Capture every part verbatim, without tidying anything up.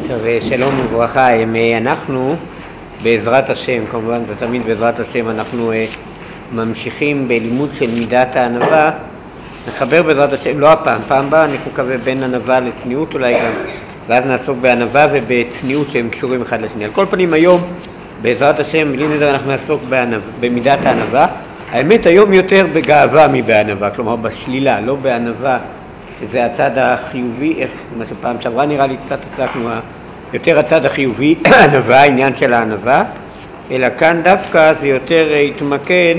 טוב, שלום וברכה. אנחנו בעזרת השם, כמובן זה תמיד בעזרת השם, אנחנו ממשיכים בלימוד של מידת הענווה. נחבר בעזרת השם, לא הפעם, פעם באה אני מקווה בין ענווה לצניעות אולי גם, ואז נעסוק בענווה ובצניעות שהם קשורים אחד לשני. על כל פנים היום בעזרת השם, בלי נדר, אנחנו נעסוק בענווה, במידת הענווה. האמת היום יותר בגאווה מבענווה, כלומר בשלילה, לא בענווה, שזה הצד החיובי, איך, מה שפעם שעברה נראה לי קצת עסקנו, יותר הצד החיובי, הענווה, העניין של הענווה, אלא כאן דווקא זה יותר התמקד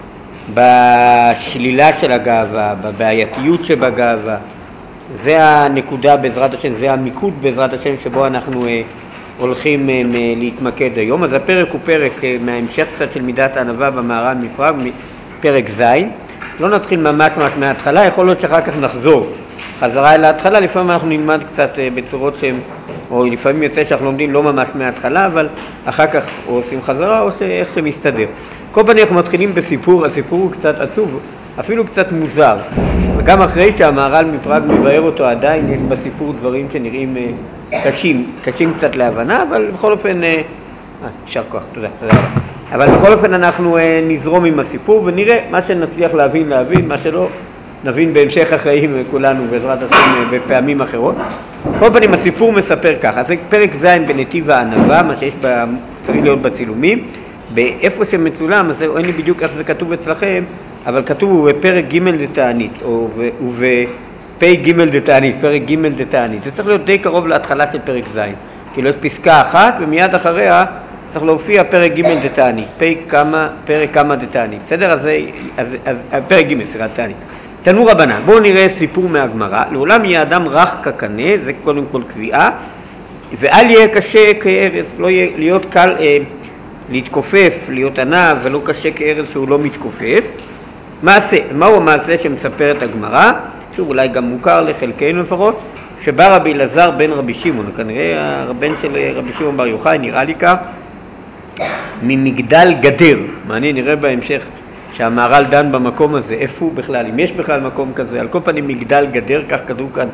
בשלילה של הגאווה, בבעייתיות שבגאווה. זה הנקודה בעזרת השם, זה המיקוד בעזרת השם שבו אנחנו אה, הולכים אה, להתמקד היום. אז הפרק הוא פרק אה, מההמשך קצת של מידת הענווה במהר"ן מפראג, פרק ז'. לא נתחיל ממש ממש מההתחלה, יכול להיות שאחר כך נחזור חזרה אל ההתחלה, לפעמים אנחנו נלמד קצת אה, בצורות שהן, או לפעמים יוצא שאנחנו לומדים לא ממש מההתחלה, אבל אחר כך או עושים חזרה או איך שמסתדר. כל פעם אנחנו מתחילים בסיפור, הסיפור הוא קצת עצוב, אפילו קצת מוזר, וגם אחרי שהמהר"ל מפראג מבאר אותו עדיין יש בסיפור דברים שנראים אה, קשים, קשים קצת להבנה, אבל בכל אופן, אה, יישר כוח, תודה, תודה רבה. אבל בכל אופן אנחנו אה, נזרום עם הסיפור ונראה מה שנצליח להבין להבין, מה שלא נבין בהמשך החיים כולנו בעזרת השם בפעמים אחרות. כל פעמים הסיפור מספר ככה, זה פרק ז' בנתיב הענווה, מה שיש בה, צריך להיות בצילומים, באיפה שמצולם, אז אין לי בדיוק איך זה כתוב אצלכם, אבל כתוב הוא בפרק ג' דתענית, או ובפ' ג' דתענית, פרק ג' דתענית. זה צריך להיות די קרוב להתחלה של פרק ז', כאילו יש פסקה אחת ומיד אחריה צריך להופיע פרק ג' דתענית, פ' כמה, פרק כמה דתענית, בסדר? אז, אז, אז, אז פרק ג' סליחה דתענית. תנו רבנן, בואו נראה סיפור מהגמרא. לעולם יהיה אדם רך כקנה, זה קודם כל קביעה, ואל יהיה קשה כארז, לא יהיה להיות קל אה, להתכופף, להיות ענב, ולא קשה כארז שהוא לא מתכופף. מעשה, מהו המעשה שמספרת הגמרא, שהוא אולי גם מוכר לחלקנו לפחות, שבא רבי אלעזר בן רבי שמעון, כנראה הבן של רבי שמעון בר יוחאי, נראה לי כך, ממגדל גדר. מעניין, נראה בהמשך שהמהר"ל דן במקום הזה, איפה הוא בכלל, אם יש בכלל מקום כזה, על כל פנים מגדל גדר, כך כתוב כאן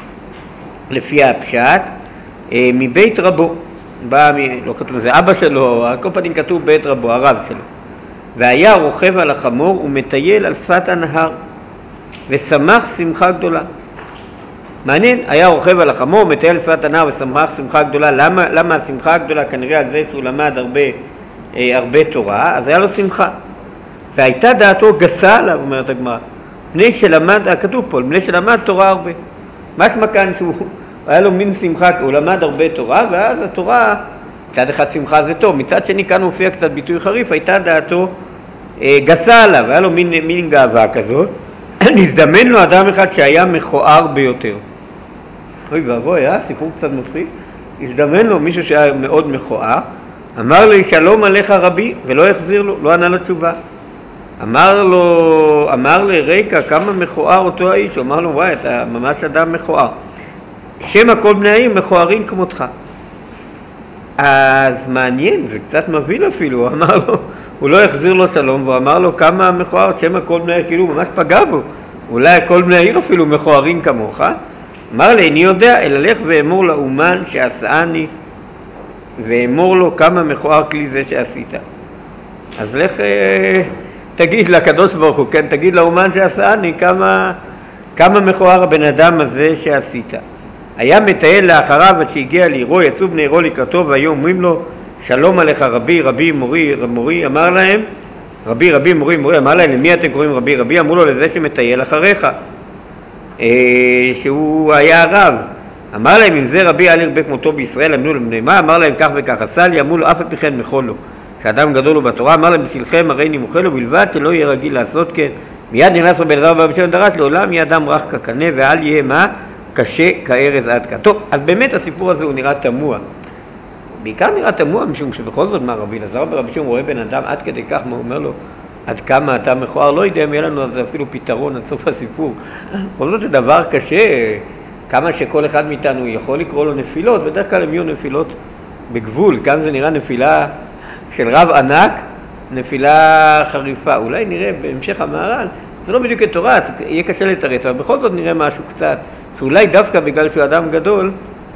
לפי הפשט, אה, מבית רבו, בא, מ, לא כתוב, זה אבא שלו, על כל פנים כתוב בית רבו, הרב שלו, והיה רוכב על החמור ומטייל על שפת הנהר, ושמח שמחה גדולה. מעניין, היה רוכב על החמור, מטייל על שפת הנהר ושמח שמחה גדולה. למה, למה השמחה הגדולה? כנראה על זה שהוא למד הרבה, אה, הרבה תורה, אז היה לו שמחה. והייתה דעתו גסה עליו, אומרת הגמרא, בני שלמד, כתוב פה, בני שלמד תורה הרבה. משמע כאן שהוא, היה לו מין שמחה, הוא למד הרבה תורה, ואז התורה, מצד אחד שמחה זה טוב, מצד שני כאן הופיע קצת ביטוי חריף, הייתה דעתו אה, גסה עליו, היה לו מין, מין גאווה כזאת. נזדמן לו אדם אחד שהיה מכוער ביותר. אוי ואבוי, אה? סיפור קצת מפחיד. נזדמן לו מישהו שהיה מאוד מכוער, אמר לו, שלום עליך רבי, ולא החזיר לו, לא ענה לו תשובה. אמר לו, אמר לריקה, כמה מכוער אותו האיש, הוא אמר לו, וואי, אתה ממש אדם מכוער. שם הכל בני העיר מכוערים כמותך. אז מעניין, זה קצת מביל אפילו, הוא אמר לו, הוא לא החזיר לו שלום, והוא אמר לו, כמה מכוער, שם הכל בני העיר, כאילו הוא ממש פגע בו, אולי כל בני העיר אפילו מכוערים כמוך. אמר לי, אני יודע, אלא לך ואמור לאומן שעשאני, ואמור לו כמה מכוער כלי זה שעשית. אז לך תגיד לקדוש ברוך הוא, כן, תגיד לאומן שעשאני כמה, כמה מכוער הבן אדם הזה שעשית. היה מטייל לאחריו עד שהגיע לעירו, יצאו בני עירו לקראתו והיו אומרים לו, שלום עליך רבי, רבי, מורי, מורי, אמר להם, רבי, רבי, מורי, מורי, אמר להם, למי אתם קוראים רבי, רבי? אמרו לו, לזה שמטייל אחריך, אה, שהוא היה הרב. אמר להם, אם זה רבי אל ירבה כמותו בישראל, אמרו לו, מה? אמר להם כך וכך, עשה לי, אמרו לו, אף על פי כן מחול לו. שאדם גדול הוא בתורה, אמר להם, בשבילכם הרי נמוכה לו, בלבד שלא יהיה רגיל לעשות כן. מיד נכנס רבי אלעזר ברבי שמעון דרש, לעולם יהיה אדם רך כקנה, ואל יהיה מה? קשה כארז עד כאן. טוב, אז באמת הסיפור הזה הוא נראה תמוה. בעיקר נראה תמוה, משום שבכל זאת מה רבי אלעזר ברבי שמעון רואה בן אדם עד כדי כך, מה אומר לו, עד כמה אתה מכוער, לא יודע אם יהיה לנו אז אפילו פתרון עד סוף הסיפור. בכל זאת זה דבר קשה, כמה שכל אחד מאיתנו יכול לקרוא לו נפילות, בדרך כלל הם יהיו נפילות בגבול, כאן זה נראה נפילה של רב ענק, נפילה חריפה. אולי נראה בהמשך המהר"ל, זה לא בדיוק התורה, יהיה קשה לתרץ, אבל בכל זאת נראה משהו קצת, שאולי דווקא בגלל שהוא אדם גדול,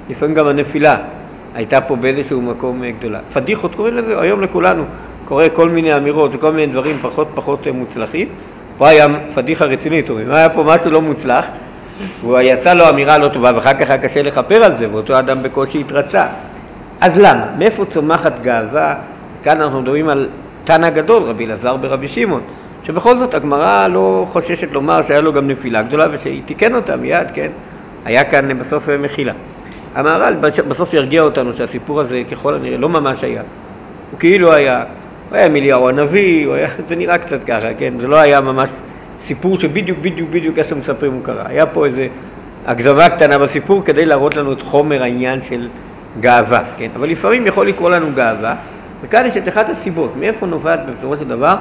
לפעמים גם הנפילה הייתה פה באיזשהו מקום גדולה. פדיחות קוראים לזה, היום לכולנו קורא כל מיני אמירות וכל מיני דברים פחות פחות מוצלחים. פה היה פדיחה רצינית, אומרים, היה פה משהו לא מוצלח, והוא יצא לו אמירה לא טובה, ואחר כך היה קשה לכפר על זה, ואותו אדם בקושי התרצה. אז למה? מאיפה צומחת גאווה? כאן אנחנו מדברים על תנא גדול, רבי אלעזר ברבי שמעון, שבכל זאת הגמרא לא חוששת לומר שהיה לו גם נפילה גדולה, ושהיא תיקן אותה מיד, כן? היה כאן בסוף מחילה. המהר"ל בסוף ירגיע אותנו שהסיפור הזה ככל הנראה לא ממש היה. הוא כאילו היה, הוא היה אליהו הנביא, הוא היה, זה נראה קצת ככה, כן? זה לא היה ממש סיפור שבדיוק בדיוק בדיוק איך שמספרים הוא קרה. היה פה איזה הגזמה קטנה בסיפור כדי להראות לנו את חומר העניין של גאווה, כן? אבל לפעמים יכול לקרוא לנו גאווה, וכאן יש את אחת הסיבות, מאיפה נובעת בסופו של דבר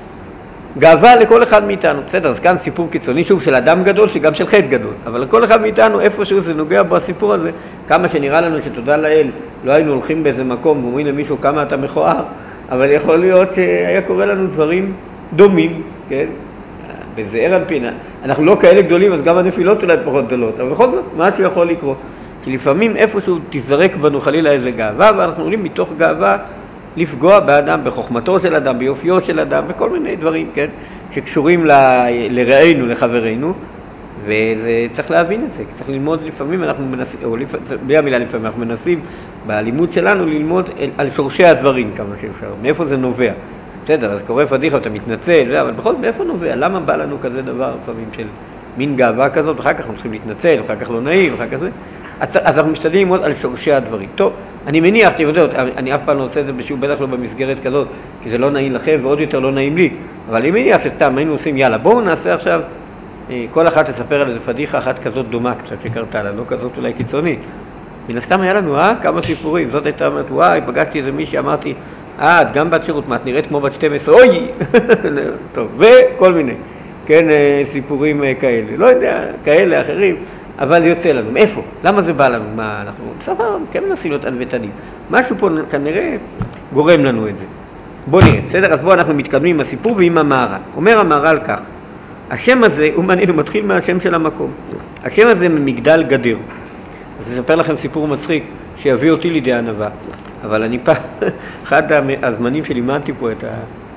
גאווה לכל אחד מאיתנו. בסדר, אז כאן סיפור קיצוני, שוב, של אדם גדול, שגם של חטא גדול. אבל לכל אחד מאיתנו, איפשהו זה נוגע בסיפור הזה, כמה שנראה לנו שתודה לאל, לא היינו הולכים באיזה מקום, ואומרים למישהו כמה אתה מכוער, אבל יכול להיות שהיה קורה לנו דברים דומים, כן? בזעיר אנפין. אנחנו לא כאלה גדולים, אז גם הנפילות אולי פחות גדולות, אבל בכל זאת, משהו יכול לקרות. כי לפעמים איפשהו תזרק בנו חלילה איזה גאווה, ואנחנו עולים מתוך גאווה לפגוע באדם, בחוכמתו של אדם, ביופיו של אדם, בכל מיני דברים, כן, שקשורים ל... לרעינו, לחברינו, וזה צריך להבין את זה, צריך ללמוד לפעמים, אנחנו מנסים, או לפ... בלי המילה לפעמים, אנחנו מנסים בלימוד שלנו ללמוד על שורשי הדברים כמה שאפשר, מאיפה זה נובע. בסדר, אז קורא פדיחה, אתה מתנצל, אבל בכל זאת, מאיפה נובע? למה בא לנו כזה דבר לפעמים של מין גאווה כזאת, ואחר כך אנחנו צריכים להתנצל, ואחר כך לא נעים, ואחר כך זה. אז, אז אנחנו משתדלים ללמוד על שורשי הדברים. טוב, אני מניח, אתם יודעים, אני אף פעם לא עושה את זה בשיעור, בטח לא במסגרת כזאת, כי זה לא נעים לכם ועוד יותר לא נעים לי, אבל אני מניח שסתם היינו עושים, יאללה, בואו נעשה עכשיו, כל אחת תספר על איזה פדיחה אחת כזאת דומה קצת שקרתה לה, לא כזאת אולי קיצונית. מן הסתם היה לנו, אה, כמה סיפורים, זאת הייתה אומרת, וואי, פגשתי איזה מישהי, אמרתי, אה, את גם בת שירות, מה, את נראית כמו בת שתים עשרה, אוי! טוב, וכל מיני, כן, סיפורים כאלה, לא יודע, כאלה, אחרים, אבל יוצא לנו. מאיפה? למה זה בא לנו? מה, אנחנו, סבבה, כן מנסים להיות ענוותנים. משהו פה כנראה גורם לנו את זה. בוא נראה, בסדר? אז בוא אנחנו מתקדמים עם הסיפור ועם המהר"ל. אומר המהר"ל כך, השם הזה, הוא מעניין, הוא מתחיל מהשם של המקום. השם הזה ממגדל גדר. אז אספר לכם סיפור מצחיק שיביא אותי לידי ענווה. אבל אני פעם, אחד הזמנים שלימדתי פה את ה...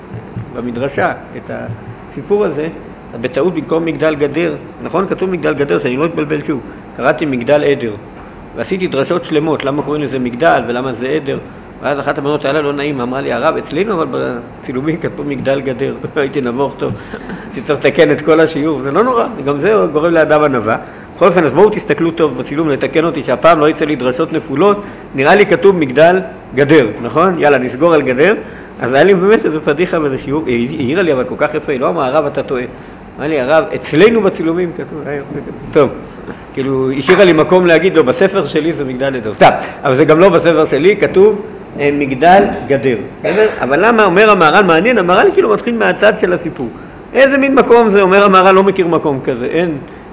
במדרשה, את הסיפור הזה, בטעות במקום מגדל גדר, נכון? כתוב מגדל גדר, שאני לא אתבלבל שוב, קראתי מגדל עדר, ועשיתי דרשות שלמות, למה קוראים לזה מגדל ולמה זה עדר, ואז אחת הבנות היה לה לא נעים, אמרה לי, הרב, אצלנו אבל בצילומים כתוב מגדל גדר, הייתי נבוך טוב, תצטרך לתקן את כל השיעור, זה לא נורא, גם זה גורם לאדם ענווה. בכל אופן, אז בואו תסתכלו טוב בצילום, לתקן אותי שהפעם לא יצא לי דרשות נפולות, נראה לי כתוב מגדל גדר, נכון? יאללה, נסגור על גדר. אז היה לי באמת איזו פדיחה באיזה שיעור, היא העירה לי אבל כל כך יפה, היא לא אמרה, הרב אתה טועה. אמרה לי, הרב, אצלנו בצילומים כתוב, טוב, כאילו, השאירה לי מקום להגיד לו, בספר שלי זה מגדל גדר, סתם, אבל זה גם לא בספר שלי, כתוב מגדל גדר, אבל למה אומר המהר"ל, מעניין, המהר"ל כאילו מתחיל מהצד של הסיפור. איזה מין מקום זה, אומר המהר"ל, לא מכיר מקום כזה, אין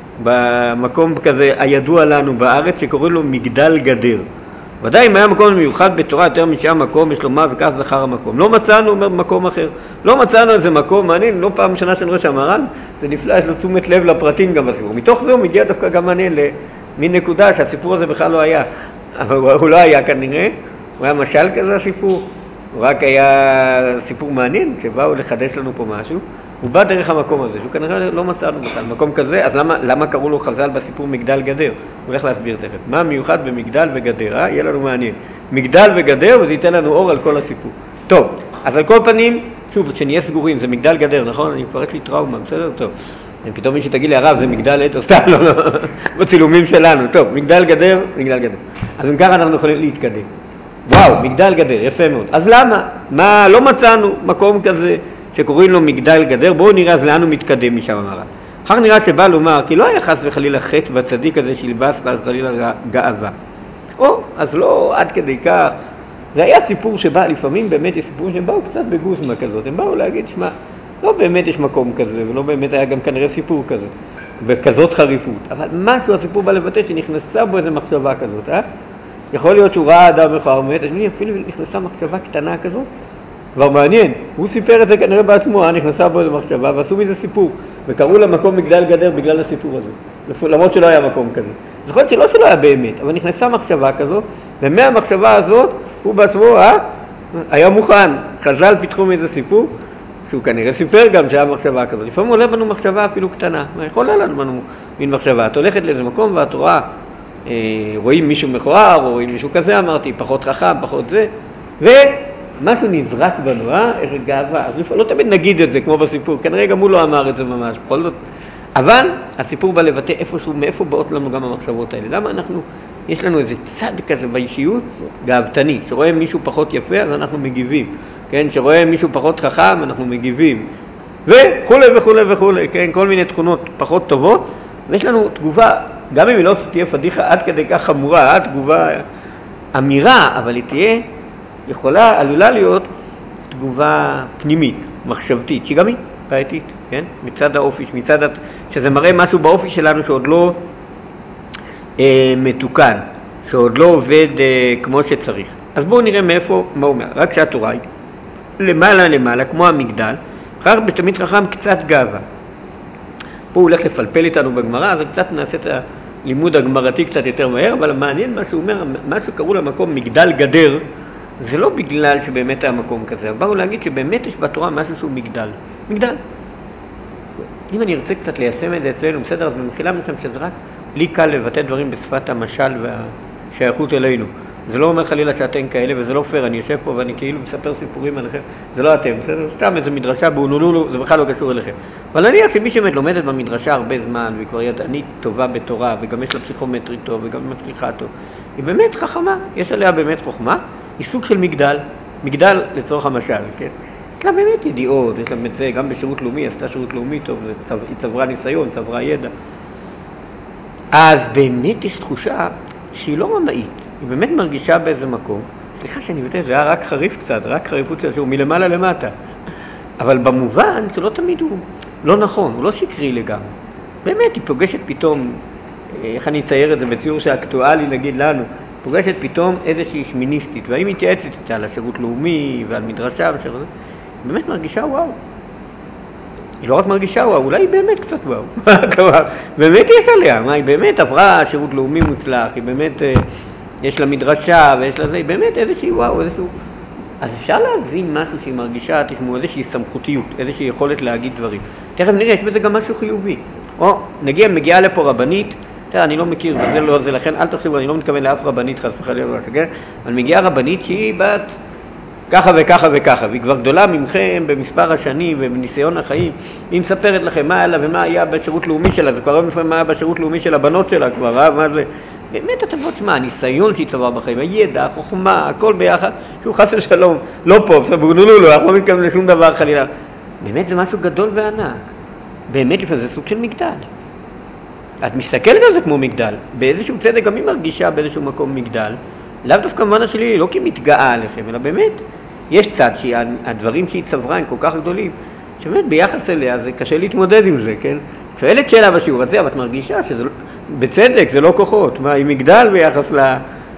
במקום כזה הידוע לנו בארץ שקוראים לו מגדל גדר. ודאי אם היה מקום מיוחד בתורה יותר משם מקום, יש לו מה וכך זכר המקום. לא מצאנו, אומר, מקום אחר. לא מצאנו איזה מקום, מעניין, לא פעם שנה שאני רואה שהמהר"ל, זה נפלא, יש לו תשומת לב לפרטים גם בסיפור. מתוך זה הוא מגיע דווקא גם מעניין למין נקודה שהסיפור הזה בכלל לא היה. אבל הוא לא היה כנראה, הוא היה משל כזה הסיפור. הוא רק היה סיפור מעניין, שבאו לחדש לנו פה משהו. הוא בא דרך המקום הזה, שהוא כנראה לא מצאנו בכלל מקום כזה, אז למה, למה קראו לו חז"ל בסיפור מגדל גדר? הוא הולך להסביר תכף. מה מיוחד במגדל וגדר, אה? יהיה לנו מעניין. מגדל וגדר, וזה ייתן לנו אור על כל הסיפור. טוב, אז על כל פנים, שוב, שנהיה סגורים, זה מגדל גדר, נכון? אני כבר יש לי טראומה, בסדר? טוב. פתאום מי שתגיד לי, הרב, זה מגדל עד, או סתם, לא, לא, בצילומים שלנו. טוב, מגדל גדר, מגדל גדר. אז אם ככה אנחנו יכולים להתקדם. וואו, מגדל גדר, יפה מאוד. אז למה? מה, לא מצאנו מקום כזה שקוראים לו מגדל גדר, בואו נראה אז לאן הוא מתקדם משם המהר"ל. אחר נראה שבא לומר, כי לא היה חס וחלילה חטא בצדיק הזה שילבס חלילה גאווה. או, אז לא עד כדי כך. זה היה סיפור שבא, לפעמים באמת יש סיפור שהם באו קצת בגוזמה כזאת, הם באו להגיד, שמה, לא באמת יש מקום כזה, ולא באמת היה גם כנראה סיפור כזה, בכזאת חריפות. אבל משהו הסיפור בא לבטא שנכנסה בו איזו מחשבה כזאת, אה? יכול להיות שהוא ראה אדם מכוער מת, אפילו נכנסה מחשבה קטנה כזאת, כבר מעניין, הוא סיפר את זה כנראה בעצמו, נכנסה בו איזו מחשבה, ועשו מזה סיפור, וקראו למקום מגדל גדר בגלל הסיפור הזה, למרות שלא היה מקום כזה. יכול להיות שלא שלא היה באמת, אבל נכנסה מחשבה כזו, ומהמחשבה הזאת הוא בעצמו אה, היה מוכן. חז"ל פיתחו מאיזה סיפור, שהוא כנראה סיפר גם שהיה מחשבה כזו. לפעמים עולה בנו מחשבה אפילו קטנה, מה יכול עולה בנו מין מחשבה? את הולכת לאיזה מקום ואת רואה, אה, רואים מישהו מכוער, או רואים מישהו כזה, אמרתי, פחות חכם, פחות זה, ומשהו נזרק בנו, אה? איזה גאווה. אז לא תמיד נגיד את זה, כמו בסיפור, כנראה גם הוא לא אמר את זה ממש, בכל זאת. אבל הסיפור בא לבטא איפשהו, מאיפה באות לנו גם המחשבות האלה. למה אנחנו, יש לנו איזה צד כזה באישיות, גאוותני, שרואה מישהו פחות יפה, אז אנחנו מגיבים. כן, שרואה מישהו פחות חכם, אנחנו מגיבים. וכולי וכולי וכולי, כן, כל מיני תכונות פחות טובות. ויש לנו תגובה, גם אם היא לא תהיה פדיחה עד כדי כך חמורה, תגובה אמירה, אבל היא תהיה, יכולה, עלולה להיות תגובה פנימית, מחשבתית, שהיא גם היא בעייתית, כן? מצד האופי, מצד, שזה מראה משהו באופי שלנו שעוד לא אה, מתוקן, שעוד לא עובד אה, כמו שצריך. אז בואו נראה מאיפה, מה הוא אומר. רק שהתורה היא למעלה למעלה, כמו המגדל, אחר בתמיד חכם קצת גאווה. פה הוא הולך לפלפל איתנו בגמרא, אז קצת נעשה את הלימוד הגמרתי קצת יותר מהר, אבל מעניין מה שהוא אומר, מה שקראו למקום מגדל גדר, זה לא בגלל שבאמת היה מקום כזה, אבל באו להגיד שבאמת יש בתורה משהו שהוא מגדל. מגדל. אם אני ארצה קצת ליישם את זה אצלנו, בסדר, אז במחילה מכם שזה רק לי קל לבטא דברים בשפת המשל והשייכות אלינו. זה לא אומר חלילה שאתם כאלה, וזה לא פייר, אני יושב פה ואני כאילו מספר סיפורים עליכם, זה לא אתם, בסדר? סתם איזה מדרשה באונולולו, זה בכלל לא קשור אליכם. אבל נניח שמי שבאמת לומדת במדרשה הרבה זמן, והיא כבר ידענית טובה בתורה, וגם יש לה פסיכומטרי טוב, וגם מצליחה טוב, היא באמת חכמה, יש עליה באמת חוכמה, היא סוג של מגדל, מגדל לצורך המשל, כן? יש לה באמת ידיעות, יש לה באמת זה, גם בשירות לאומי, עשתה שירות לאומי טוב, היא צברה ניסיון, צברה ידע. אז באמת יש תחושה שהיא לא רמאית, היא באמת מרגישה באיזה מקום, סליחה שאני יודע, זה היה רק חריף קצת, רק חריפות של שהוא מלמעלה למטה, אבל במובן שלא תמיד הוא לא נכון, הוא לא שקרי לגמרי. באמת היא פוגשת פתאום, איך אני אצייר את זה בציור שאקטואלי נגיד לנו, פוגשת פתאום איזושהי שמיניסטית, והיא מתייעצת איתה על השירות לאומי ועל מדרשה ושאר זה, היא באמת מרגישה וואו. היא לא רק מרגישה וואו, אולי היא באמת קצת וואו. באמת יש עליה, מה, היא באמת עברה שירות לאומי מוצלח, היא באמת, יש לה מדרשה ויש לה זה, היא באמת איזושהי וואו, איזשהו... אז אפשר להבין משהו שהיא מרגישה, תשמעו, איזושהי סמכותיות, איזושהי יכולת להגיד דברים. תכף נראה, יש בזה גם משהו חיובי. או, נגיע, מגיעה לפה רבנית, תראה, אני לא מכיר, וזה לא זה, לכן אל תחשבו, אני לא מתכוון לאף רבנית חס וחלילה, אבל מגיעה רבנית שהיא בת ככה וככה וככה, והיא כבר גדולה ממכם במספר השנים ובניסיון החיים, היא מספרת לכם מה היה לה ומה היה בשירות לאומי שלה, זה כבר לא מה היה בשירות לאומי של הבנות שלה כבר, אה? מה זה? באמת אתה תבוא, תשמע, הניסיון שהיא צברה בחיים, הידע, החוכמה, הכל ביחד, שהוא חס ושלום, לא פה, בסדר, לא, לא, אנחנו לא מתכוונים לשום דבר חלילה. באמת זה משהו גדול וענק. באמת לפעמים זה סוג של מגדל. את מסתכלת על זה כמו מגדל, באיזשהו צדק גם היא מרגישה באיזשהו מקום מגדל, לאו דווקא מנה שלי, לא כי מתגאה עליכם, אלא באמת, יש צד שהדברים שהיא צברה הם כל כך גדולים, שבאמת ביחס אליה זה קשה להתמודד עם זה, כן? שואלת שאלה בשיעור הזה, אבל את מרגישה שזה, בצדק, זה לא כוחות, מה, היא מגדל ביחס ל,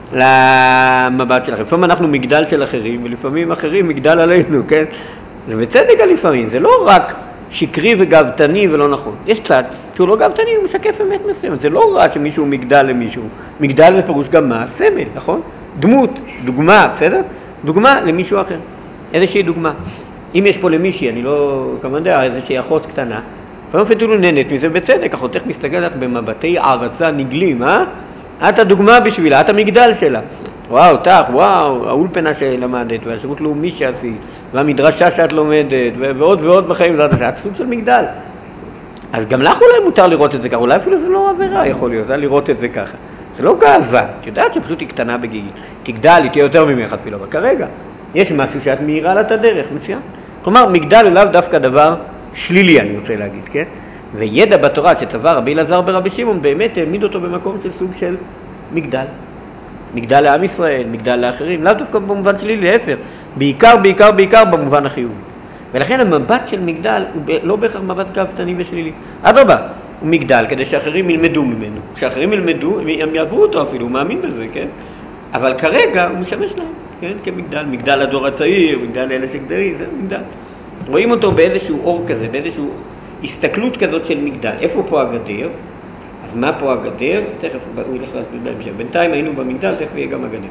למבט שלכם. לפעמים אנחנו מגדל של אחרים, ולפעמים אחרים מגדל עלינו, כן? זה בצדק לפעמים, זה לא רק שקרי וגאוותני ולא נכון. יש צד שהוא לא גאוותני, הוא משקף אמת מסוימת. זה לא רע שמישהו מגדל למישהו. מגדל זה פירוש גם מה? סמל, נכון? דמות, דוגמה, בסדר? דוגמה למישהו אחר. איזושהי דוגמה. אם יש פה למישהי, אני לא כמובן יודע, איזושהי אחות קטנה, פעם אפילו נהנית מזה בצדק, אחותך מסתכלת במבטי הערצה נגלים, אה? את הדוגמה בשבילה, את המגדל שלה. וואו, תח, וואו, האולפנה שלמדת, והשירות לאומי שעשית, והמדרשה שאת לומדת, ועוד ועוד בחיים, זה היה סוג של מגדל. אז גם לך אולי מותר לראות את זה ככה, אולי אפילו זה לא עבירה יכול להיות, זה לראות את זה ככה. זה לא גאווה, את יודעת שפשוט היא קטנה בגיל, תגדל, היא תהיה יותר ממך אפילו, אבל כרגע יש משהו שאת מהירה לה את הדרך, מצוין. כלומר, מגדל הוא לאו דווקא דבר שלילי, אני רוצה להגיד, כן? וידע בתורה שצבא רבי אלעזר ברבי שמעון באמת העמיד אותו במקום של סוג של מגדל. מגדל לעם ישראל, מגדל לאחרים, לאו דווקא במובן שלי, להפך, בעיקר, בעיקר, בעיקר במובן החיובי. ולכן המבט של מגדל הוא לא בהכרח מבט גאוותני ושלילי. אדרבה, הוא מגדל כדי שאחרים ילמדו ממנו. כשאחרים ילמדו, הם יעברו אותו אפילו, הוא מאמין בזה, כן? אבל כרגע הוא משמש להם, כן? כמגדל, מגדל הדור הצעיר, מגדל לאלה שגדלים, זה מגדל. רואים אותו באיזשהו אור כזה, באיזשהו הסתכלות כזאת של מגדל. איפה פה הגדר? אז מה פה הגדר? תכף הוא ילך להסביר בהמשך. בינתיים היינו במגדל, תכף יהיה גם הגדר.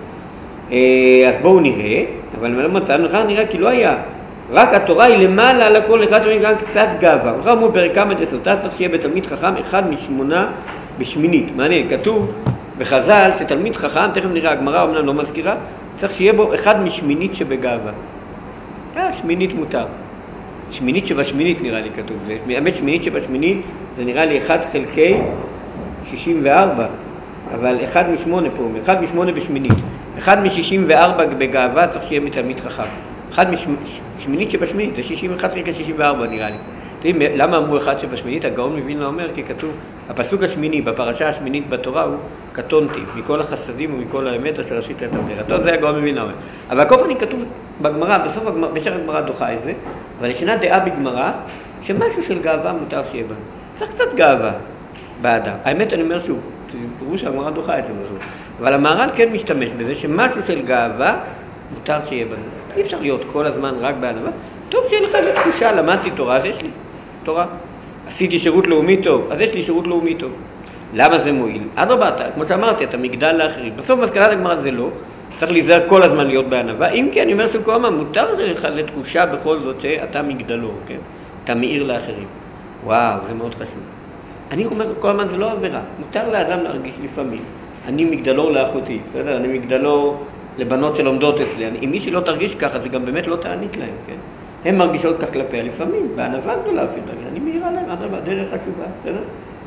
אז בואו נראה, אבל לא מצאנו לך, נראה כי לא היה. רק התורה היא למעלה על הכל, אחד שאומרים גם קצת גאווה. הוא אמרו פרק כמה דסוטה, צריך שיהיה בתלמיד חכם אחד משמונה בשמינית. מעניין, כתוב בחז"ל שתלמיד חכם, תכף נראה, הגמרא אומנם לא מזכירה, צריך שיהיה בו אחד משמינית שבגאווה. אה, שמינית מותר. שמינית שבשמינית נראה לי כתוב. האמת שמינית שבשמינית זה נראה לי אחד חלקי שישים וארבע, אבל אחד משמונה פה, אחד משמונה בשמינית. אחד משישים וארבע בגאווה צריך שיהיה מתלמיד חכם. אחד משמינית שבשמינית, זה שישים ואחת חלקי שישים וארבע נראה לי. תראי, למה אמרו אחד שבשמינית? הגאון מווילנה אומר, כי כתוב, הפסוק השמיני בפרשה השמינית בתורה הוא קטונתי, מכל החסדים ומכל האמת אשר עשית את הבדל. טוב, זה הגאון מווילנה אומר. אבל כל פעם כתוב בגמרא, בסוף הגמרא, בשך הגמרא דוחה את זה, אבל ישנה דעה בגמרא, שמשהו של גאווה מותר שיהיה בנו. צריך קצת גאווה באדם. האמת אני אומר שוב, תזכרו שהגמרא דוחה את זה בסוף. אבל המהר"ל כן משתמש בזה שמשהו של גאווה מותר שיהיה בנו. אי אפשר להיות כל הזמן רק בענווה. טוב שיהיה לך איזו תחושה, למדתי תורה, אז יש לי תורה. עשיתי שירות לאומי טוב, אז יש לי שירות לאומי טוב. למה זה מועיל? אדרבה, כמו שאמרתי, אתה מגדל לאחרים. בסוף מסקנת הגמרא זה לא. צריך להיזהר כל הזמן להיות בענווה. אם כן, אני אומר שכל הזמן מותר לך לתחושה בכל זאת שאתה מגדלו, כן? אתה מאיר לאחרים. וואו, זה מאוד חשוב. אני אומר כל הזמן זה לא עבירה. מותר לאדם להרגיש לפעמים. אני מגדלור לאחותי, בסדר? אני מגדלור לבנות שלומדות אצלי. אני, אם מישהי לא תרגיש ככה, זה גם באמת לא תעניק להם, כן? הן מרגישות כך כלפיה לפעמים, בענווה גדולה אפילו. אני מאירה להם, אדרבה, דרך חשובה, בסדר?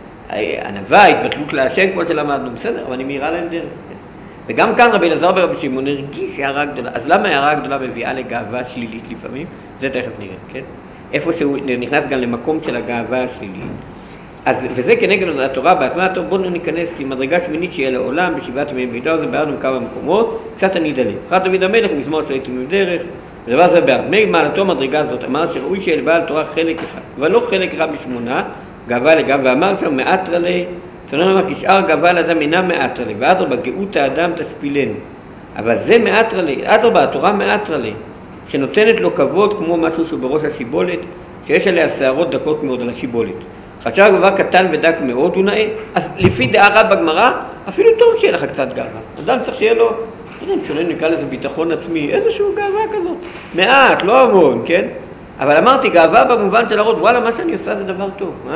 ענווה, התבטלות להשם כמו שלמדנו, בסדר? אבל אני מאירה להם דרך, כן? וגם כאן רבי אלעזר ברבי שמעון הרגיש הערה גדולה. אז למה הערה גדולה מביאה לגאווה שלילית לפעמים? זה תכף נראה, כן? איפה שהוא נכנס גם למקום של הגאווה השלילית. אז, וזה כנגד התורה בעצמה, טוב, בואו ניכנס למדרגה שמינית שיהיה לעולם, בשבעת ימי ביתו, זה בערנו כמה מקומות, קצת אני אדלג. אחת דוד המלך, מזמור שהייתי מדרך, ודבר זה בעד. מי מעלתו מדרגה הזאת, אמר שראוי שיהיה לבעל תורה חלק אחד, אבל לא חלק רב משמונה, גאווה לגאווה, ואמר שם מעט רלי, צנון אמר, כשאר גאווה לאדם אינה מעט רלי, ואדרבה, גאות האדם תשפילנו. אבל זה מעט רלי, אדרבה, התורה מעט רלי, שנותנת לו כבוד כמו משהו שהוא בראש השיבולת, שיש עליה שערות דקות מאוד על השיבולת. חשב גאווה קטן ודק מאוד הוא נאה, אז לפי דעה רב בגמרא, אפילו טוב שיהיה לך קצת גאווה. אדם צריך שיהיה לו, לא יודע אם שונה נקרא לזה ביטחון עצמי, איזשהו גאווה כזאת. מעט, לא המון, כן? אבל אמרתי, גאווה במובן של להראות, וואלה, מה שאני עושה זה דבר טוב, מה?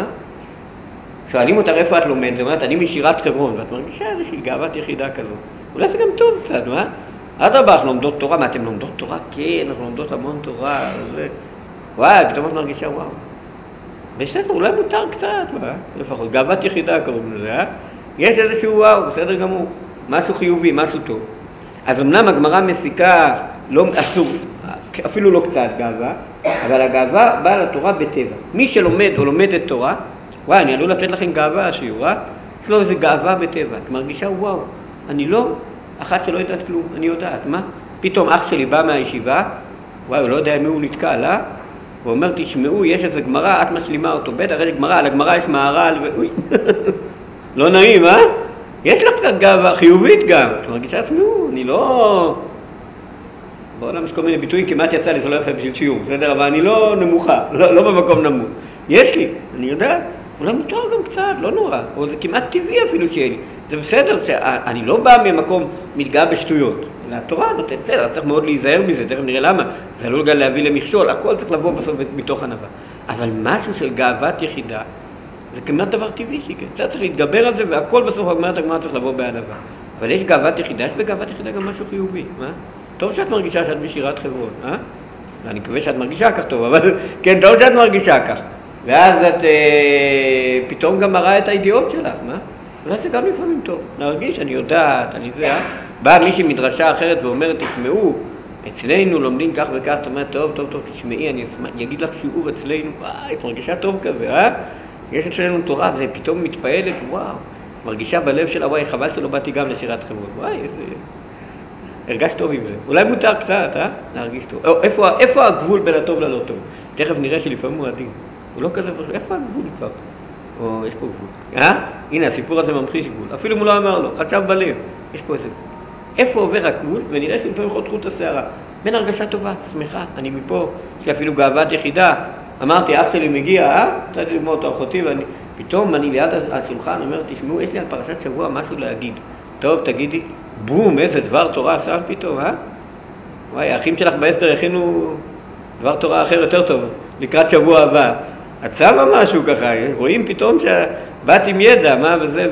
שואלים אותה איפה את לומדת, זאת אומרת, אני משירת חברון, ואת מרגישה איזושהי גאוות יחידה כזאת. אולי זה גם טוב קצת, מה? אדרבה, אנחנו לומדות תורה, מה אתם לומדות תורה? כן, אנחנו לומדות המון תורה, זה... וואי, פתאום את מרגישה, וואו. בסדר, אולי מותר קצת, מה? לפחות, גאוות יחידה קוראים לזה, אה? יש איזשהו וואו, בסדר גמור, משהו חיובי, משהו טוב. אז אמנם הגמרא מסיקה, לא אסור, אפילו לא קצת גאווה, אבל הגאווה באה לתורה בטבע. מי שלומד או לומד את תורה, וואי, אני עלול לתת לכם גאווה, השיעור, אה? יש לו איזה גאווה בטבע, את מרגישה, וואו, אני לא אחת שלא יודעת כלום, אני יודעת, מה? פתאום אח שלי בא מהישיבה, וואי, הוא לא יודע מי הוא נתקע, אה? הוא אומר, תשמעו, יש איזה גמרא, את משלימה אותו, בטח יש גמרא, על הגמרא יש מהר"ל, ואוי, לא נעים, אה? יש לך קצת גאווה, חיובית גם, את מרגישה, תשמעו, אני לא... בעולם יש כל מיני ביטויים, כמעט יצא לי, זה לא יפה בשביל שיעור, בסדר, אבל אני לא נמוכה, לא, לא במקום נמוך. יש לי, אני יודע, אולי מותר גם קצת, לא נורא, או זה כמעט טבעי אפילו שיהיה לי. זה בסדר, אני לא בא ממקום מתגאה בשטויות, אלא התורה נותנת, בסדר, צריך מאוד להיזהר מזה, תכף נראה למה, זה עלול גם להביא למכשול, הכל צריך לבוא בסוף מתוך ענווה. אבל משהו של גאוות יחידה, זה כמעט דבר טבעי שכן, אתה צריך להתגבר על זה, והכל בסוף הגמרת הגמרת צריך לבוא בענווה. אבל יש גאוות יחידה, יש בגאוות יחידה גם משהו חיובי, מה? טוב שאת מרגישה שאת בשירת חברון, אה? ואני מקווה שאת מרגישה כך טוב, אבל כן, טוב שאת מרגישה כך. ואז את אה, פתאום גם מראה את האידיאות שלך, מה? אולי זה גם לפעמים טוב, להרגיש, אני יודעת, אני זה, אה? באה מישהי מדרשה אחרת ואומרת, תשמעו, אצלנו לומדים כך וכך, אתה אומר, טוב, טוב, טוב, תשמעי, אני אגיד לך שיעור אצלנו, וואי, את מרגישה טוב כזה, אה? יש אצלנו תורה, וזה פתאום מתפעלת, וואו, מרגישה בלב שלה, וואי, חבל שלא באתי גם לשירת חברון, וואי, איזה... הרגש טוב עם זה. אולי מותר קצת, אה? להרגיש טוב. או, איפה, איפה הגבול בין הטוב ללא טוב? תכף נראה שלפעמים הוא עדין. הוא לא כזה, איפה הגבול כבר? או, יש פה גבול. אה? הנה, הסיפור הזה ממחיש גבול. אפילו אם הוא לא אמר לו, חשב בלב. יש פה איזה גבול. איפה עובר הגבול? ונראה שלפעמים יכול תחוט השערה. בין הרגשה טובה, שמחה, אני מפה, יש לי אפילו גאוות יחידה. אמרתי, אח שלי מגיע, אה? תראי לגמור את האחותי, ואני פתאום אני ליד השולחן אומר, תשמעו, יש לי על פרשת שבוע משהו להגיד. טוב, תגידי, בום, איזה דבר תורה עשה פתאום, אה? וואי, האחים שלך בהסדר הכינו דבר תורה אחר יותר טוב, לקראת שבוע הבא. את שמה משהו ככה, רואים פתאום שבאת עם ידע, מה וזה,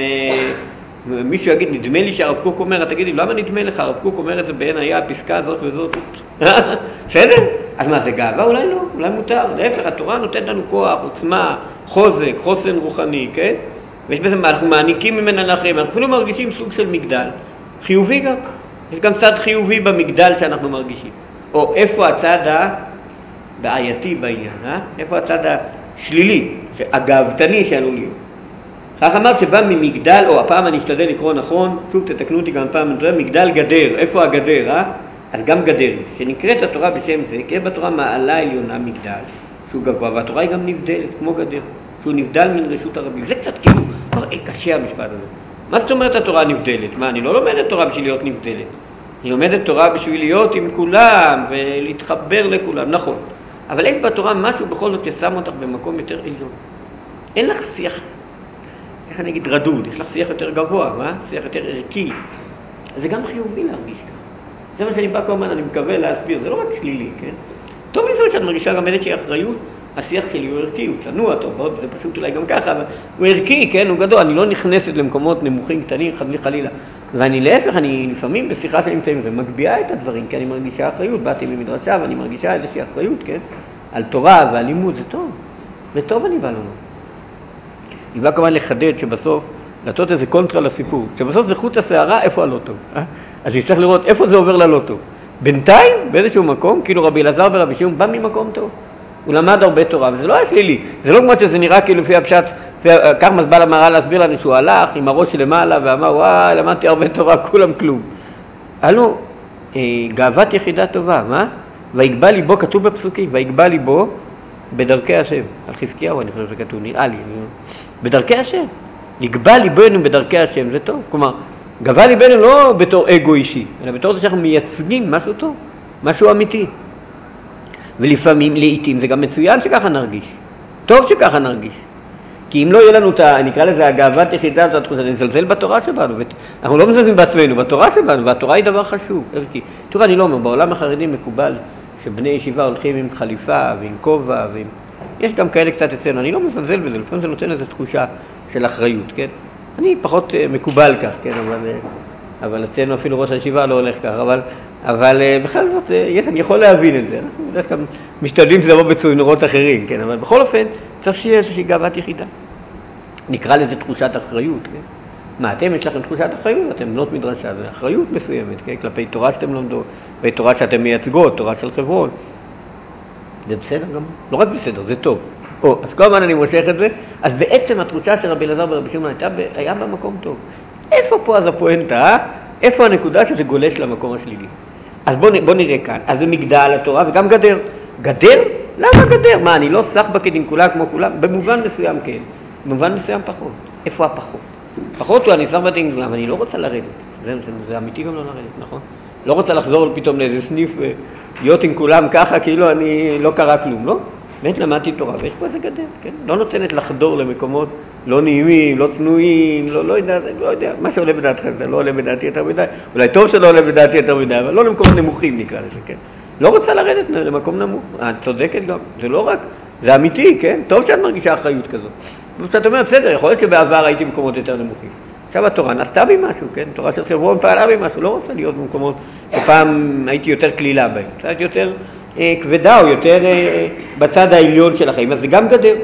ומישהו יגיד, נדמה לי שהרב קוק אומר, תגידי, למה נדמה לך? הרב קוק אומר את זה בעין היה, הפסקה הזאת וזאת. בסדר? אז מה, זה גאווה? אולי לא, אולי מותר. להפך, התורה נותנת לנו כוח, עוצמה, חוזק, חוסן רוחני, כן? ויש בזה, אנחנו מעניקים ממנה לאחרים, אנחנו אפילו מרגישים סוג של מגדל. חיובי גם. יש גם צד חיובי במגדל שאנחנו מרגישים. או איפה הצד הבעייתי בעניין, אה? איפה הצד השלילי, הגאוותני שעלול להיות. כך אמר שבא ממגדל, או הפעם אני אשתדל לקרוא נכון, שוב תתקנו אותי גם פעם, מגדל גדר, איפה הגדר, אה? אז גם גדר, שנקראת התורה בשם זה, כי בתורה מעלה עליונה מגדל, שהוא גבוה, והתורה היא גם נבדלת, כמו גדר, שהוא נבדל מן רשות הרבים. זה קצת כאילו, אה, קשה המשפט הזה. מה זאת אומרת התורה נבדלת? מה, אני לא לומדת תורה בשביל להיות נבדלת. אני לומדת תורה בשביל להיות עם כולם ולהתחבר לכולם, נכון. אבל יש בתורה משהו בכל זאת ששם אותך במקום יותר עליון. אין לך שיח, איך אני אגיד, רדוד, יש לך שיח יותר גבוה, מה? שיח יותר ערכי. אז זה גם חיובי להרגיש ככה. זה מה שאני בא כל הזמן, אני מקווה להסביר, זה לא רק שלילי, כן? טוב לפעמים שאת מרגישה גם איזושהי אחריות, השיח שלי הוא ערכי, הוא צנוע טוב, זה פשוט אולי גם ככה, אבל הוא ערכי, כן? הוא גדול, אני לא נכנסת למקומות נמוכים, קטנים, חדלי חלילה. ואני להפך, אני לפעמים בשיחה שאני מצאים ומגביעה את הדברים, כי אני מרגישה אחריות, באתי ממדרשה ואני מרגישה איזושהי אחריות, כן? על תורה ועל לימוד, זה טוב. וטוב אני בא לנו. אני בא כמובן לחדד שבסוף, לעשות איזה קונטרה לסיפור, שבסוף זה חוט השערה, איפה הלא טוב. אה? אז אני צריך לראות איפה זה עובר ללא טוב. בינתיים, באיזשהו מקום, כאילו רבי אלעזר ורבי שמעון בא ממקום טוב. הוא למד הרבה תורה, וזה לא היה שלילי. זה לא כמו שזה נראה כאילו לפי הפשט, כך מסבא למראה להסביר לנו שהוא הלך עם הראש למעלה ואמר, וואי, למדתי הרבה תורה, כולם כלום. הלו, גאוות יחידה טובה, מה? ויגבה ליבו, כתוב בפסוקים, ויגבה ליבו בדרכי השם. על חזקיהו, אני חושב שכתוב, נראה לי. בדרכי השם. יגבה ליבנו בדרכי השם, זה טוב. כלומר, גבה ליבנו לא בתור אגו אישי, אלא בתור זה שאנחנו מייצגים משהו טוב, משהו אמיתי. ולפעמים, לעתים, זה גם מצוין שככה נרגיש. טוב שככה נרגיש. כי אם לא יהיה לנו את ה... נקרא לזה הגאוות יחידה, נזלזל בתורה שבנו. אנחנו לא מזלזלים בעצמנו, בתורה שבנו, והתורה היא דבר חשוב. ערכי. טוב, אני לא אומר, בעולם החרדי מקובל שבני ישיבה הולכים עם חליפה ועם כובע, ועם... יש גם כאלה קצת אצלנו. אני לא מזלזל בזה, לפעמים זה נותן איזו תחושה של אחריות, כן? אני פחות מקובל כך, כן? אבל, אבל אצלנו אפילו ראש הישיבה לא הולך כך, אבל... אבל בכלל זאת, יש, אני יכול להבין את זה. אנחנו בדרך כלל משתדלים שזה לא בצורות אחרים, כן? אבל בכל אופן, צריך שיהיה איזושהי גאוות יחידה. נקרא לזה תחושת אחריות, כן? מה, אתם יש לכם תחושת אחריות? אתם בנות מדרשה, זה אחריות מסוימת, כן? כלפי תורה שאתם לומדות, כלפי תורה שאתם מייצגות, תורה של חברון. זה בסדר גם? לא רק בסדר, זה טוב. או, אז כל הזמן אני מושך את זה, אז בעצם התחושה של רבי אלעזר ורבי שמעון היה במקום טוב. איפה פה אז הפואנטה, אה? איפה הנקודה שזה גולש למקום השלילי? אז בוא, בוא נראה כאן. אז זה מגדל התורה וגם גדר. גדר? למה גדר? מה, אני לא סחבקית עם כולה כמו כולם? במובן מסוים כן, במובן מסוים פחות. איפה הפחות? פחות הוא אני סחבקית עם כולם, אני לא רוצה לרדת. זה, זה, זה אמיתי גם לא לרדת, נכון? לא רוצה לחזור פתאום לאיזה סניף להיות עם כולם ככה, כאילו אני לא קרה כלום, לא? באמת למדתי תורה, ויש פה איזה גדר, כן? לא נותנת לחדור למקומות לא נעימים, לא צנועים, לא, לא יודע, לא יודע, מה שעולה בדעתכם, זה לא עולה בדעתי יותר מדי, אולי טוב שלא עולה בדעתי יותר מדי, אבל לא למקומות נמוכים נקרא לזה, כן? לא רוצה לרדת למקום נמוך, את צודקת גם, זה לא רק, זה אמיתי, כן? טוב שאת מרגישה אחריות כזאת. ושאת אומרת, בסדר, יכול להיות שבעבר הייתי במקומות יותר נמוכים. עכשיו התורה נעשתה בי משהו, כן? תורה של חברון פעלה בי משהו, לא רוצה להיות במקומות שפעם הייתי יותר כלילה בהם, קצת יותר אה, כבדה או יותר אה, בצד העליון של החיים, אז זה גם גדר.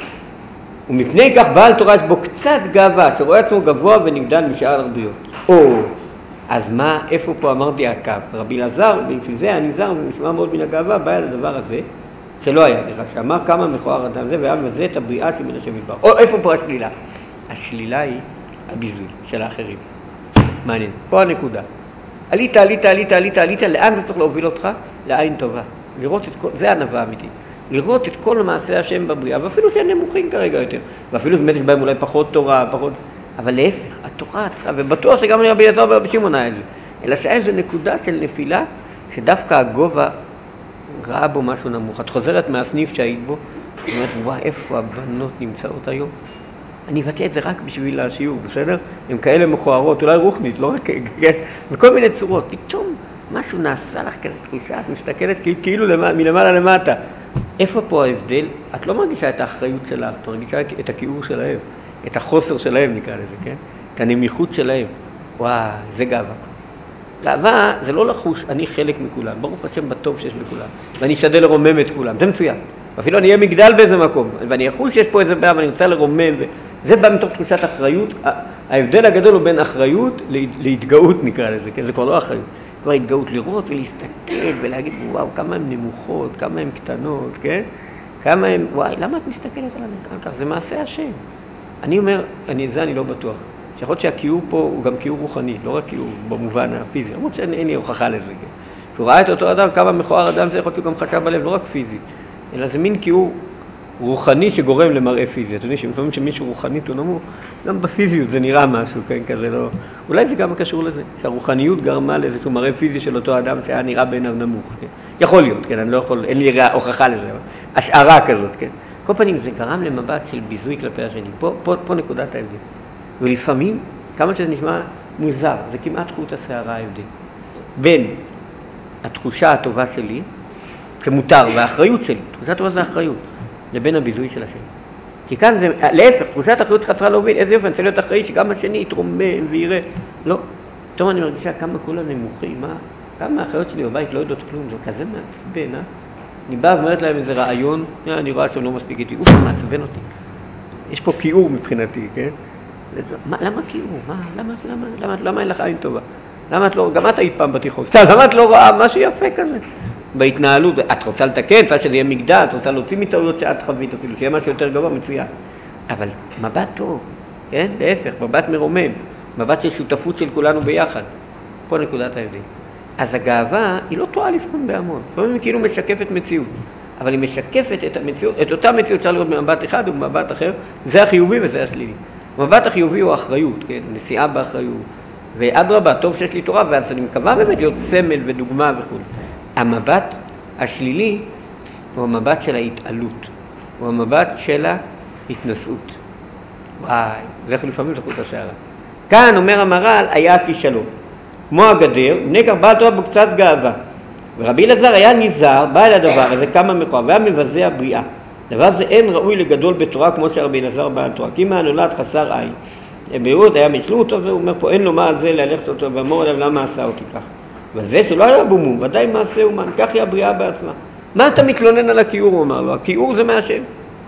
ומפני כך בעל תורה יש בו קצת גאווה, שרואה עצמו גבוה ונבדל משאר הרביות. או, אז מה, איפה פה אמרתי הקו? רבי אלעזר, ולפי זה היה נזהר ונשמע מאוד מן הגאווה, בא אל הדבר הזה, שלא היה דרך, שאמר כמה מכוער אדם זה, והיה מבזה את הבריאה שמן השם יתברך. או, איפה פה השלילה? השלילה היא הביזוי של האחרים. מעניין, פה הנקודה. עלית, עלית, עלית, עלית, עלית, לאן זה צריך להוביל אותך? לעין טובה. לראות את כל, זה הנבא האמיתי. לראות את כל מעשה השם בבריאה, ואפילו שהם נמוכים כרגע יותר. ואפילו באמת יש בהם אולי פחות תורה, פחות... אבל להפך, התורה צריכה, ובטוח שגם רבי אלעזר ורבי שמעון היה את זה. אלא שהיה זו נקודה של נפילה, שדווקא הגובה ראה בו משהו נמוך. את חוזרת מהסניף שהיית בו, זאת אומרת, וואי, איפה הבנות נמצאות היום? אני אבטא את זה רק בשביל השיעור, בסדר? הם כאלה מכוערות, אולי רוחנית, לא רק, בכל מיני צורות. פתאום משהו נעשה לך כזה תחושה, את מסתכלת כאילו מלמעלה למטה. איפה פה ההבדל? את לא מרגישה את האחריות שלך, את מרגישה את הכיעור שלהם, את החוסר שלהם נקרא לזה, כן? את הנמיכות שלהם. וואי, זה גאווה. גאווה זה לא לחוש, אני חלק מכולם, ברוך השם בטוב שיש בכולם, ואני אשתדל לרומם את כולם, זה מצוין. אפילו אני אהיה מגדל באיזה מקום, ואני אחוש שיש פה איזה בעיה, ואני רוצה לרומם, זה בא מתוך תחושת אחריות. ההבדל הגדול הוא בין אחריות להתגאות נקרא לזה, כן? זה כבר לא אחריות, כבר התגאות לראות ולהסתכל ולהגיד, וואו, כמה הן נמוכות, כמה הן קטנות, כן? כמה הן, וואי, למה את מסתכלת על כך? זה מעשה השם. אני אומר, אני, זה אני לא בטוח. שיכול להיות שהכיעור פה הוא גם כיעור רוחני, לא רק כיעור במובן הפיזי, למרות שאין לי הוכחה לזה. כן? כשהוא ראה את אותו אדם, כמה מכוער אדם זה, יכול להיות שהוא גם חשב בלב, לא רק פיזי, אלא זה מין כיעור רוחני שגורם למראה פיזי. אתם יודעים שלפעמים שמישהו רוחנית הוא נמוך, גם בפיזיות זה נראה משהו, כן, כזה לא... אולי זה גם קשור לזה, שהרוחניות גרמה לאיזשהו מראה פיזי של אותו אדם שהיה נראה בעיניו נמוך, כן? יכול להיות, כן, אני לא יכול, אין לי הוכחה לזה, השערה כזאת, כן? כל פנים זה גרם למבט של ביזוי כלפי השני, פה, פה, פה נקודת ההבדל. ולפעמים, כמה שזה נשמע מוזר, זה כמעט חוט השערה ההבדל. בין התחושה הטובה שלי, כמותר, והאחריות שלי, תחושת הטובה זה האחריות, לבין הביזוי של השני. כי כאן זה, להפך, תחושת האחריות חסרה להוביל, איזה יופי, אני צריך להיות אחראי שגם השני יתרומם ויראה. לא, פתאום אני מרגישה כמה כולם נמוכים, מה? כמה האחריות שלי בבית לא יודעות כלום, זה כזה מעצבן, אה? אני באה ואומרת להם איזה רעיון, אני רואה שהם לא מספיק איתי, אוף, מעצבן אותי. יש פה כיעור מבחינתי, כן? מה, למה כיעור? מה, למה, למה, למה, למה אין לך עין טובה? למה את לא, גם את היית פעם בתיכון, סתם, למה את לא רואה משהו יפה כזה? בהתנהלות, את רוצה לתקן, רוצה שזה יהיה מגדל, את רוצה להוציא מטעויות שאת חווית אפילו, שיהיה משהו יותר גבוה, מצוין. אבל מבט טוב, כן? להפך, מבט מרומם, מבט של שותפות של כולנו ביחד. פה נקודת ההבדל. אז הגאווה היא לא טועה לפעמים בהמון, לפעמים היא כאילו משקפת מציאות, אבל היא משקפת את המציאות, את אותה מציאות אפשר לראות במבט אחד ובמבט אחר, זה החיובי וזה השלילי. המבט החיובי הוא האחריות, כן? נשיאה באחריות. ואדרבה, טוב שיש לי תורה, ואז אני מקווה באמת להיות סמל ודוגמה וכו'. המבט השלילי הוא המבט של ההתעלות, הוא המבט של ההתנשאות. וואי, זה איך לפעמים זכות השערה. כאן אומר המהר"ל, היה הכישלון. כמו הגדר, נקר בעל תורה בקצת גאווה. ורבי אלעזר היה נזהר, בא אל הדבר הזה כמה מכוער, והיה מבזה הבריאה. דבר זה אין ראוי לגדול בתורה כמו שרבי אלעזר בעל תורה, כי מה נולד חסר עין. ביהוד היה מצלו אותו, הוא אומר פה אין לו מה על זה ללכת אותו, ואמור עליו למה עשה אותי כך. וזה שלא היה בומום, ודאי מעשה אומן, כך היא הבריאה בעצמה. מה אתה מתלונן על הכיעור, הוא אמר לו, הכיעור זה מהשם.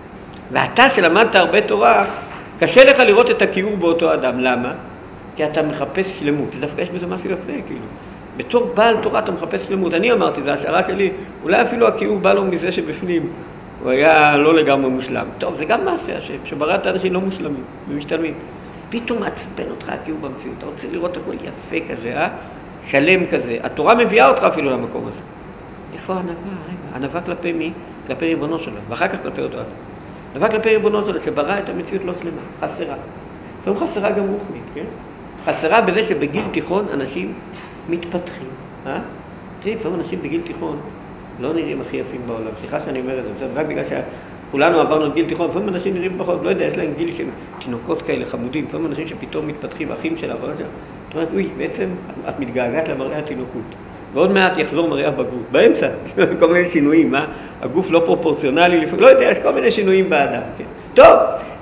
ואתה שלמדת הרבה תורה, קשה לך לראות את הכיעור באותו אדם, למה? כי אתה מחפש שלמות, דווקא יש בזה משהו יפה, כאילו. בתור בעל תורה אתה מחפש שלמות, אני אמרתי, זו השערה שלי, אולי אפילו הכיעור בא לו מזה שבפנים, הוא היה לא לגמרי מושלם. טוב, זה גם מעשה השם, שבראת אנשים לא מושלמים ומשתלמים. פתאום מעצבן אותך הכיעור במציאות, אתה רוצה לראות הכל יפה כזה, אה? שלם כזה, התורה מביאה אותך אפילו למקום הזה. איפה הענווה? רגע, הענווה כלפי מי? כלפי ריבונו שלו, ואחר כך כלפי אותו אדם. ענווה כלפי ריבונו שלו, שברא את המציאות לא שלמה, חסרה. לפעמים חסרה גם רוחנית, כן? חסרה בזה שבגיל תיכון אנשים מתפתחים, אה? תראי, לפעמים אנשים בגיל תיכון לא נראים הכי יפים בעולם, סליחה שאני אומר את זה, רק בגלל שכולנו עברנו את גיל תיכון, לפעמים אנשים נראים פחות, לא יודע, יש להם גיל של תינוקות כאלה חמודים, לפעמים אנשים שפתאום מתפתחים, אחים שלה, אבל זאת אומרת, אוי, בעצם את מתגעגעת למראה התינוקות, ועוד מעט יחזור מראה הבגרות, באמצע, כל מיני שינויים, אה? הגוף לא פרופורציונלי, לא יודע, יש כל מיני שינויים באדם, כן? טוב,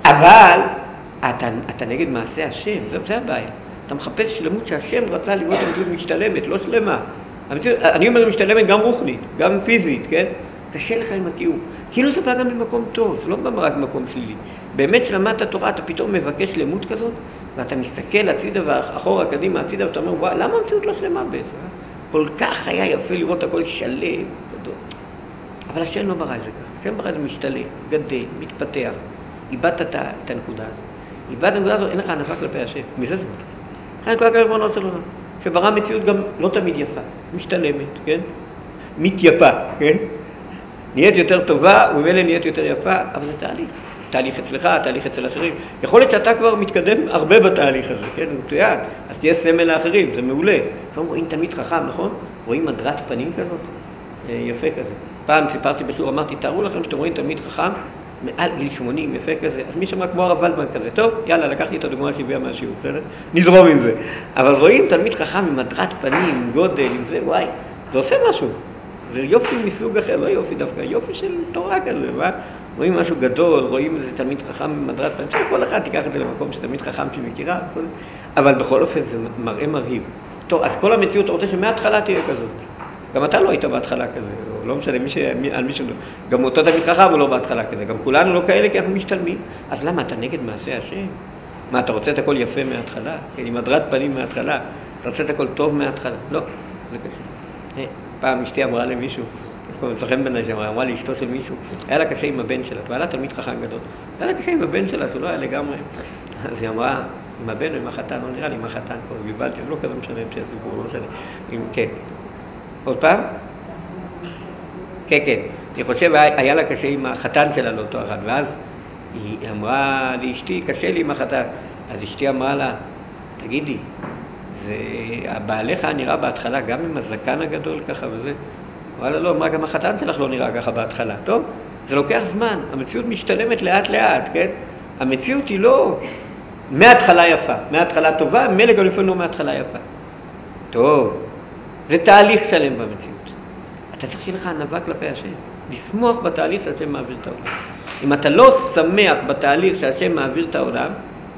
אבל אתה, אתה נגד מעשה השם, זה, זה הבעיה. אתה מחפש שלמות שהשם רצה לראות המציאות משתלמת, לא שלמה. המציאות, אני אומר משתלמת גם רוחנית, גם פיזית, כן? קשה לך עם הכיעור. כאילו זה בא גם במקום טוב, זה לא בא רק במקום שלילי. באמת שלמדת התורה, אתה פתאום מבקש שלמות כזאת, ואתה מסתכל הצידה ואחורה, קדימה, הצידה, ואתה אומר, וואי, למה המציאות לא שלמה בעצם? כל כך היה יפה לראות הכל שלם, גדול. אבל השם לא ברא את זה ככה. השם ברא את זה משתלם, גדל, מתפתח. איבדת את הנקודה הזאת. איבדת הנקודה הזאת, אין לך ענווה כלפי השם. מזה זה מתחיל. אין כל כך ריבונו של עולם. שברא מציאות גם לא תמיד יפה. משתלמת, כן? מתייפה, כן? נהיית יותר טובה, וממילא נהיית יותר יפה, אבל זה תהליך. תהליך אצלך, תהליך אצל אחרים. יכול להיות שאתה כבר מתקדם הרבה בתהליך הזה, כן? הוא תויד. אז תהיה סמל לאחרים, זה מעולה. לפעמים רואים תמיד חכם, נכון? רואים מדרת פנים כזאת? יפה כזה. פעם סיפרתי בשיעור, אמרתי, תארו לכם שאתם רואים תמיד חכם, מעל גיל שמונים, יפה כזה, אז מי שמע כמו הרב ולדמן כזה, טוב, יאללה, לקחתי את הדוגמה שהביאה מהשיעור, בסדר? נזרום עם זה. אבל רואים תלמיד חכם עם הדרת פנים, עם גודל, עם זה, וואי, זה עושה משהו. זה יופי מסוג אחר, לא יופי דווקא, יופי של תורה כזה, מה? רואים משהו גדול, רואים איזה תלמיד חכם עם הדרת פנים, כל אחד תיקח את זה למקום שתלמיד חכם שמכירה, אבל בכל אופן זה מראה מרהיב. טוב, אז כל המציאות אתה רוצה שמההתחלה תהיה כזאת. גם אתה לא היית בהתחלה כזה, או לא משנה, מי ש... על מישהו, גם אותו תלמיד חכם הוא לא בהתחלה כזה, גם כולנו לא כאלה כי אנחנו משתלמים. אז למה אתה נגד מעשה השם? מה, אתה רוצה את הכל יפה מההתחלה? כן, עם הדרת פנים מההתחלה, אתה רוצה את הכל טוב מההתחלה? לא, זה קשה. פעם אשתי אמרה למישהו, מצחן בן אדם, אמרה לאשתו של מישהו, היה לה קשה עם הבן שלה, ועלה תלמיד חכם גדול, היה לה קשה עם הבן שלה, שהוא לא היה לגמרי. אז היא אמרה, עם הבן או עם החתן, לא נראה לי עם החתן כבר, בלבלתי, זה לא כזה משנה, שהסיפור, לא משנה. עם, כן. עוד פעם? כן, כן. אני חושב, היה לה קשה עם החתן שלה לאותו אחד, ואז היא אמרה לאשתי, קשה לי עם החתן. אז אשתי אמרה לה, תגידי, זה, הבעליך נראה בהתחלה גם עם הזקן הגדול ככה וזה. אמרה לה, לא, אמרה, גם החתן שלך לא נראה ככה בהתחלה. טוב, זה לוקח זמן, המציאות משתלמת לאט לאט, כן? המציאות היא לא מההתחלה יפה, מההתחלה טובה, מלא גם לפעמים לא מההתחלה יפה. טוב, זה תהליך שלם במציאות. אתה צריך שיהיה לך ענווה כלפי השם, לשמוח בתהליך שהשם מעביר את העולם. אם אתה לא שמח בתהליך שהשם מעביר את העולם,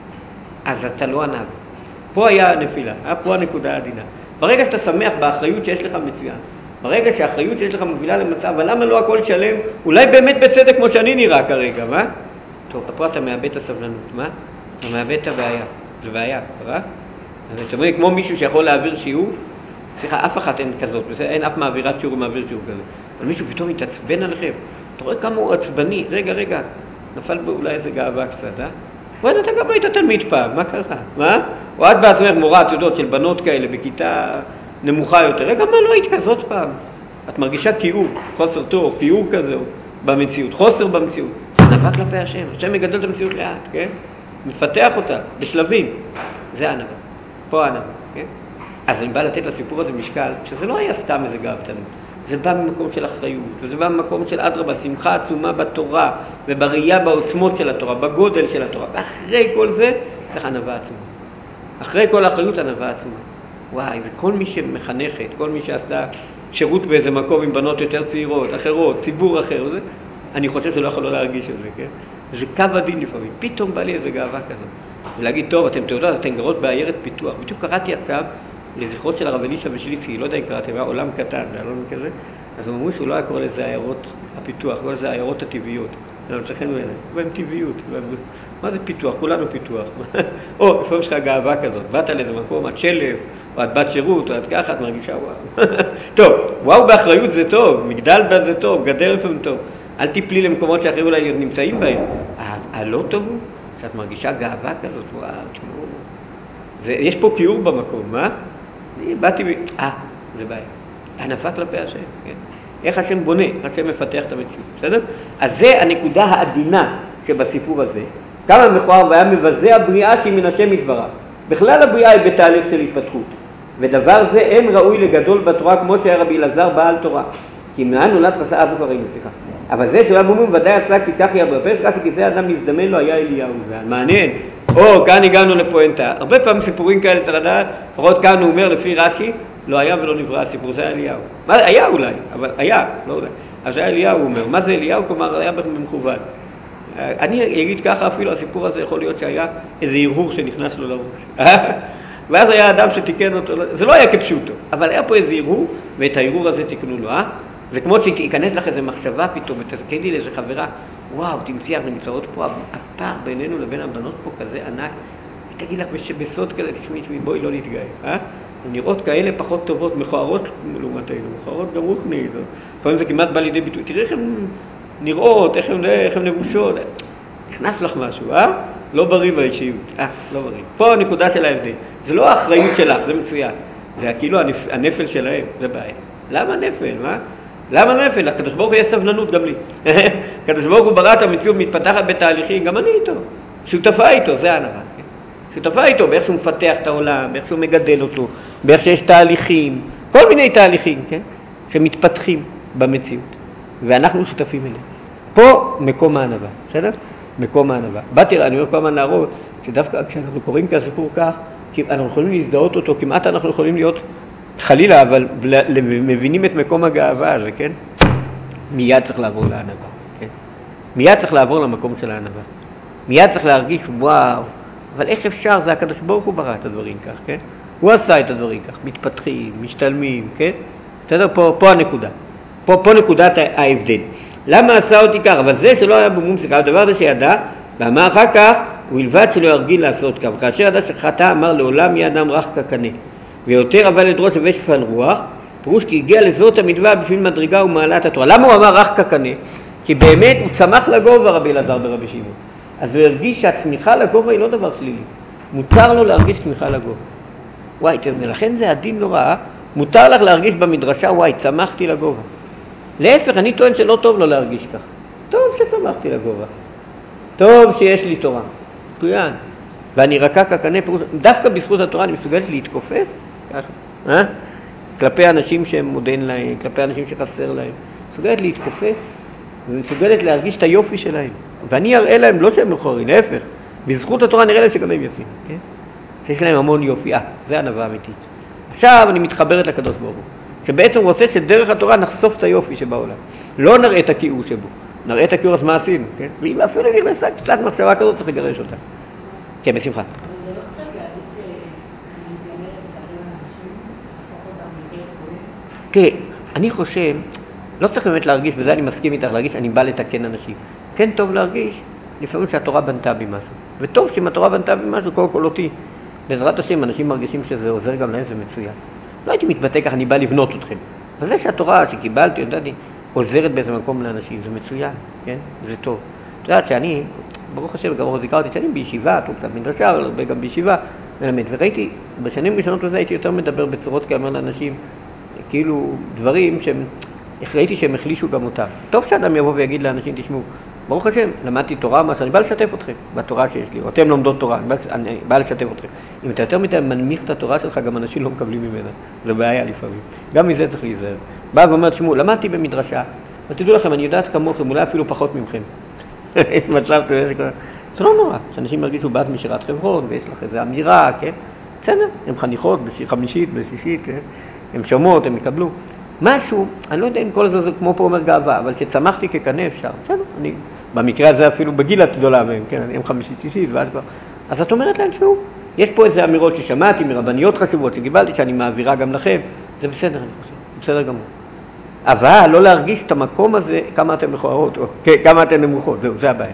אז אתה לא ענב. פה היה הנפילה, פה הנקודה העדינה. ברגע שאתה שמח באחריות שיש לך מצוין, ברגע שהאחריות שיש לך מובילה למצב, אבל למה לא הכל שלם? אולי באמת בצדק כמו שאני נראה כרגע, מה? טוב, פה אתה מאבד את הסבלנות, מה? אתה מאבד את הבעיה, זה בעיה, קרה? אז אתה אומר, כמו מישהו שיכול להעביר שיעור, סליחה, אף אחת אין כזאת, אין אף מעבירת שיעור ומעביר שיעור כזה. אבל מישהו פתאום יתעצבן עליכם, אתה רואה כמה הוא עצבני, רגע, רגע, נפל בו אולי איזה גאווה קצת, אה? ואין, אתה גם היית תלמיד פעם, מה קרה? מה? או את בעצמך מורה, את יודעות, של בנות כאלה בכיתה נמוכה יותר, רגע, מה לא היית כזאת פעם? את מרגישה קיור, חוסר טוב, פיור כזה במציאות, חוסר במציאות. ענווה כלפי השם, השם מגדל את המציאות לאט, כן? מפתח אותה, בשלבים. זה הענווה, פה הענווה, כן? אז אני בא לתת לסיפור הזה משקל, שזה לא היה סתם איזה גאוותנות, זה בא ממקום של אחריות, וזה בא ממקום של אדרבה, שמחה עצומה בתורה, ובראייה בעוצמות של התורה, בגודל של התורה, ואחרי כל זה צריך ענווה עצומה. אחרי כל האחריות ענווה עצומה. וואי, זה כל מי שמחנכת, כל מי שעשתה שירות באיזה מקום עם בנות יותר צעירות, אחרות, ציבור אחר, זה, אני חושב שלא יכול לא להרגיש את זה, כן? זה קו הדין לפעמים, פתאום בא לי איזה גאווה כזאת. ולהגיד, טוב, אתם תעודות, אתם גרות בעיירת פיתוח, בדיוק קראתי עכשיו, לזכרות של הרב אלישע ושליצקי, לא יודע אם קראתם, היה עולם קטן, היה לא כזה, אז הם אמרו שהוא לא היה קורא לזה עיירות הפיתוח, קורא לזה עיירות הטבעיות. אנחנו צריכים לזה, והם טבעיות. מה זה פיתוח? כולנו פיתוח. או, לפעמים יש לך גאווה כזאת, באת לאיזה מקום, את שלף, או את בת שירות, או את ככה, את מרגישה וואו. טוב, וואו באחריות זה טוב, מגדל בה זה טוב, גדר לפעמים טוב. אל תיפלי למקומות שאחרים אולי נמצאים בהם. הלא טוב הוא שאת מרגישה גאווה כזאת, וואו, תשמעו. יש פה קיור במקום, מה? אני באתי ב... אה, זה בעיה. ענווה כלפי השם, כן? איך השם בונה, השם מפתח את המציאות, בסדר? אז זה הנקודה העדינה שבסיפור הזה. כמה מכוער והיה מבזה הבריאה שהיא מן השם יתברך. בכלל הבריאה היא בתהליך של התפתחות. ודבר זה אין ראוי לגדול בתורה כמו שהיה רבי אלעזר בעל תורה. כי מעל נולד חסר, אז כבר ראינו, סליחה. אבל זה שאלה בומום ודאי עשה כי כך יהיה ברפש, רק כי זה אדם מזדמן לו היה אליהו. זה מעניין. או, כאן הגענו לפואנטה. הרבה פעמים סיפורים כאלה צריך לדעת, לפחות כאן הוא אומר לפי רש"י, לא היה ולא נברא הסיפור, זה היה אליהו. מה, היה אולי, אבל היה, לא אולי. אז זה היה אליהו, הוא אומר. מה זה אליהו? כלומר, היה במכוון. אני אגיד ככה, אפילו הסיפור הזה יכול להיות שהיה איזה הרהור שנכנס לו לראש. ואז היה אדם שתיקן אותו, זה לא היה כפשוטו, אבל היה פה איזה הרהור, ואת ההרהור הזה תקנו לו, אה? זה כמו שיכנס לך איזה מחשבה פתאום, ותזכירי לאיזה חברה, וואו, תמציא, אנחנו נמצאות פה, הפער בינינו לבין הבנות פה כזה ענק, תגיד לך שבסוד כזה, תשמעי, תשמעי, בואי לא נתגאה, אה? נראות כאלה פחות טובות, מכוערות לעומתנו, מכוערות גם רוחנית, לפעמים זה כמעט בא לידי ביטוי, תראי איך הן נראות, איך הן, איך הן לבושות, נכנס לך משהו, אה? לא בריא באישיות, אה, לא בריא. פה הנקודה של ההבדל, זה לא האחריות שלך, זה מצוין, זה כאילו הנפ... הנפל שלהם, זה בעיה. למה נפל, מה? למה נפל? הקדוש ברוך הוא יש סבלנות גם לי. הקדוש ברוך הוא ברא את המציאות מתפתחת בתהליכים, גם אני איתו. שותפה איתו, זה הענווה. כן? שותפה איתו, באיך שהוא מפתח את העולם, באיך שהוא מגדל אותו, באיך שיש תהליכים, כל מיני תהליכים, כן? שמתפתחים במציאות. ואנחנו שותפים אליהם. פה מקום הענווה, בסדר? מקום הענווה. באתי, אני אומר כל הזמן להראות, שדווקא כשאנחנו קוראים כסיפור כך, אנחנו יכולים להזדהות אותו, כמעט אנחנו יכולים להיות חלילה, אבל מבינים את מקום הגאווה הזה, כן? מיד צריך לעבור לענווה, כן? מיד צריך לעבור למקום של הענווה. מיד צריך להרגיש, וואו, אבל איך אפשר? זה הקדוש ברוך הוא ברא את הדברים כך, כן? הוא עשה את הדברים כך, מתפתחים, משתלמים, כן? בסדר? פה, פה הנקודה. פה, פה נקודת ההבדל. למה עשה אותי כך? אבל זה שלא היה במום סיכה, הדבר הזה שידע, ואמר אחר כך, הוא ילבד שלא ירגיל לעשות כך. כאשר ידע שחטא אמר לעולם יהיה אדם רך כקנה, ויותר אבל לדרוש ושפל רוח, פירוש כי הגיע לזאת המדווה בשביל מדרגה ומעלת התורה. למה הוא אמר רך כקנה? כי באמת הוא צמח לגובה רבי אלעזר ברבי שמעון. אז הוא הרגיש שהצמיחה לגובה היא לא דבר שלילי. מותר לו להרגיש צמיחה לגובה. וואי, לכן זה הדין לא רע. מותר לך להרגיש במדרשה, וואי, צמחתי לגובה. להפך, אני טוען שלא טוב לו להרגיש כך. טוב שצמחתי לגובה. טוב שיש לי תורה. מצוין. ואני רכה כקנה, דווקא בזכות התורה אני מסוגלת להתכופף, ככה, אה? כלפי אנשים שהם מודן להם, כלפי אנשים שחסר להם. מסוגלת להתכופף, ומסוגלת להרגיש את היופי שלהם. ואני אראה להם, לא שהם נוחרים, להפך. בזכות התורה נראה להם שגם הם יפים, כן? שיש להם המון יופי. אה, זה ענווה אמיתית. עכשיו אני מתחברת לקדוש ברוך הוא, שבעצם הוא רוצה שדרך התורה נחשוף את היופי שבעולם. לא נראה את הכיעור שבו. נראה את הכיעור, אז מה עשינו, כן? ואם אפילו נכנסה קצת מחשבה כזאת, צריך לגרש אותה. כן, בשמחה. כן, אני חושב, לא צריך באמת להרגיש, וזה אני מסכים איתך, להרגיש, אני בא לתקן אנשים. כן טוב להרגיש, לפעמים שהתורה בנתה בי משהו. וטוב שאם התורה בנתה בי משהו, כל כל אותי. בעזרת השם, אנשים מרגישים שזה עוזר גם להם, זה מצוין. לא הייתי מתבטא כך, אני בא לבנות אתכם. אבל זה שהתורה שקיבלתי, יודעתי, עוזרת באיזה מקום לאנשים, זה מצוין, כן? זה טוב. את יודעת שאני, ברוך השם, גם מחזיקה אותי שנים בישיבה, תוך קצת מדרשה, אבל הרבה גם בישיבה, מלמד. וראיתי, בשנים ראשונות לזה הייתי יותר מדבר בצורות כאמר לאנשים, כאילו דברים שהם, ראיתי שהם החלישו גם אותם. טוב שאדם יבוא ויגיד לאנשים, תשמעו, ברוך השם, למדתי תורה, מה שאני בא לשתף אתכם בתורה שיש לי, או אתם לומדות תורה, אני בא, אני בא לשתף אתכם. אם אתה יותר מדי מנמיך את התורה שלך, גם אנשים לא מקבלים ממנה. זה בעיה לפעמים. גם מזה צריך להיזהר. בא ואומר, תשמעו, למדתי במדרשה, אז תדעו לכם, אני יודעת כמוכם, אולי אפילו פחות ממכם. מצב כזה, זה לא נורא, שאנשים מרגישו בת משירת חברון, ויש לך איזו אמירה, כן? בסדר, הן חניכות בחמישית, בשישית, כן? הן שומעות, הן יקבלו. משהו, אני לא יודע אם כל זה זה כמו פה אומר גאווה, אבל שצמחתי כקנה אפשר, בסדר, אני, במקרה הזה אפילו בגיל הגדולה מהם, כן, אני עם חמישית שישית, ואז כבר, אז את אומרת להם, שמעו, יש פה איזה אמירות ששמעתי מרבניות חשובות, שקיבלתי, שאני מעבירה גם לכם, זה בסדר, אני חושב, בסדר גמור. אבל לא להרגיש את המקום הזה, כמה אתם מכוערות, או כמה אתם נמוכות, זהו, זה הבעיה.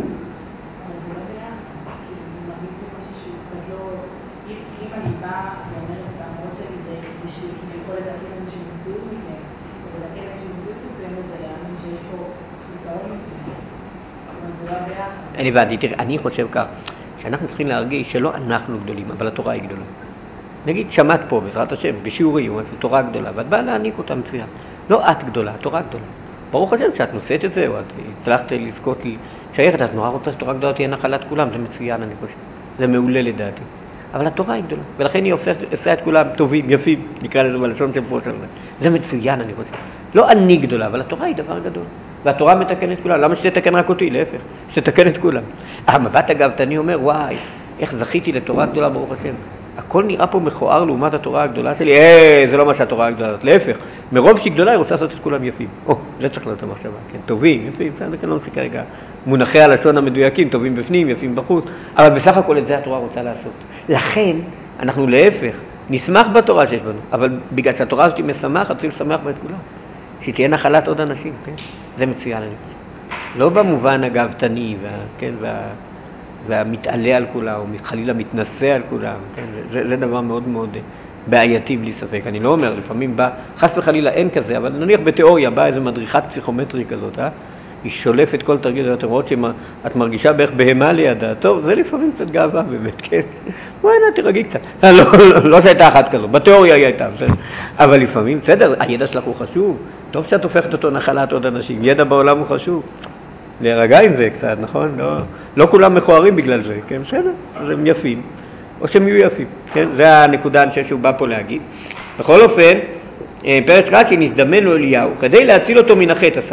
אני הבנתי, תראה, אני חושב כך, שאנחנו צריכים להרגיש שלא אנחנו גדולים, אבל התורה היא גדולה. נגיד, שמעת פה, בעזרת השם, בשיעורי, הוא תורה גדולה, ואת באה להעניק אותה מצוין. לא את גדולה, התורה גדולה. ברוך השם שאת נושאת את זה, או את הצלחת לזכות לי, שייכת, את נורא רוצה שתורה גדולה תהיה נחלת כולם, זה מצוין, אני חושב. זה מעולה לדעתי. אבל התורה היא גדולה, ולכן היא עושה את כולם טובים, יפים, נקרא לזה בלשון של פה. זה מצוין, אני חושב. לא אני גדולה, אבל התורה היא דבר גדול. והתורה מתקנת כולם. למה שתתקן רק אותי? להפך, שתתקן את כולם. המבט הגאוותני אומר, וואי, איך זכיתי לתורה גדולה ברוך השם. הכל נראה פה מכוער לעומת התורה הגדולה שלי. אה, זה לא מה שהתורה הגדולה הזאת. להפך, מרוב שהיא גדולה היא רוצה לעשות את כולם יפים. או, זה צריך להיות המחשבה. כן, טובים, יפים, זה כאן לא נמצא כרגע. מונחי הלשון המדויקים, טובים בפנים, יפים בחוץ. אבל בסך הכל את זה התורה רוצה לעשות. לכן, אנחנו להפך, נשמח בתורה שיש בנו. אבל בגלל שהתורה הזאת היא משמחת, צריכים לשמח בה את כולם. שתהיה נחלת עוד אנשים, כן? זה מצוין, אני חושב. לא במובן הגאוותני, וה, כן, וה, והמתעלה על כולם, או חלילה מתנשא על כולם, כן? זה, זה דבר מאוד מאוד בעייתי בלי ספק. אני לא אומר, לפעמים בא, חס וחלילה אין כזה, אבל נניח בתיאוריה באה איזו מדריכת פסיכומטרי כזאת, אה? היא שולפת כל תרגיל, אתם רואות שאת מרגישה בערך בהמה לידה, טוב, זה לפעמים קצת גאווה באמת, כן? בואי נה, תרגי קצת. לא, לא, לא שהייתה אחת כזאת, בתיאוריה היא הייתה, בסדר. אבל לפעמים, בסדר, הידע שלך הוא חשוב, טוב שאת הופכת אותו נחלת עוד אנשים, ידע בעולם הוא חשוב. להירגע עם זה קצת, נכון? לא, לא כולם מכוערים בגלל זה, כן? בסדר, אז הם יפים, או שהם יהיו יפים, כן? זה הנקודה אני חושב שהוא בא פה להגיד. בכל אופן, פרץ רש"י נזדמן לו אליהו, כדי להציל אותו מן החטא עשה לו.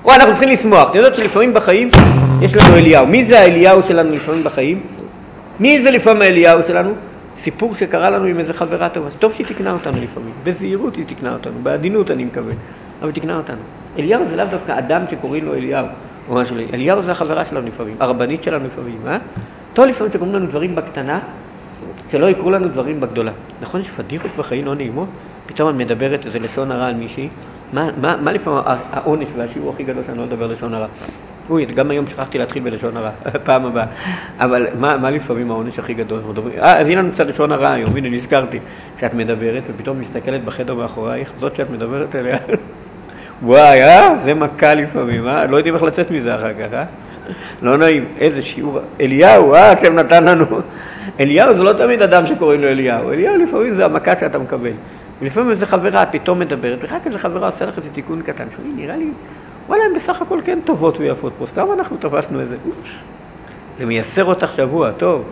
או אנחנו צריכים לשמוח. אתם יודעות שלפעמים בחיים יש לנו אליהו. מי זה האליהו שלנו לפעמים בחיים? מי זה לפעמים האליהו שלנו? סיפור שקרה לנו עם איזה חברה טובה. טוב שהיא תקנה אותנו לפעמים. בזהירות היא תקנה אותנו. בעדינות אני מקווה. אבל היא תקנה אותנו. אליהו זה לאו דווקא אדם שקוראים לו אליהו. או משהו. אליהו זה החברה שלנו לפעמים. הרבנית שלנו לפעמים. אה? טוב לפעמים שקוראים לנו דברים בקטנה, שלא יקרו לנו דברים בגדולה. נכון שפדיחות בחיים לא נעימות? פתאום אני מדברת איזה לשון הרע על מישהי. מה, מה, מה לפעמים העונש והשיעור הכי גדול שאני לא לדבר לשון הרע? אוי, גם היום שכחתי להתחיל בלשון הרע, פעם הבאה. אבל מה, מה לפעמים העונש הכי גדול? אה, אז הנה לנו קצת לשון הרע היום, הנה נזכרתי. כשאת מדברת ופתאום מסתכלת בחדר מאחורייך, זאת שאת מדברת אליה. וואי, אה? זה מכה לפעמים, אה? לא יודעים איך לצאת מזה אחר כך, אה? לא נעים, איזה שיעור. אליהו, אה? כשהם נתן לנו. אליהו זה לא תמיד אדם שקוראים לו אליהו. אליהו לפעמים זה המכה שאתה מקבל. ולפעמים איזה חברה, את פתאום מדברת, ורק איזה חברה עושה לך איזה תיקון קטן. שאומרים, נראה לי, וואלה, הם בסך הכל כן טובות ויפות פה. סתם אנחנו תפסנו איזה, זה מייסר אותך שבוע, טוב.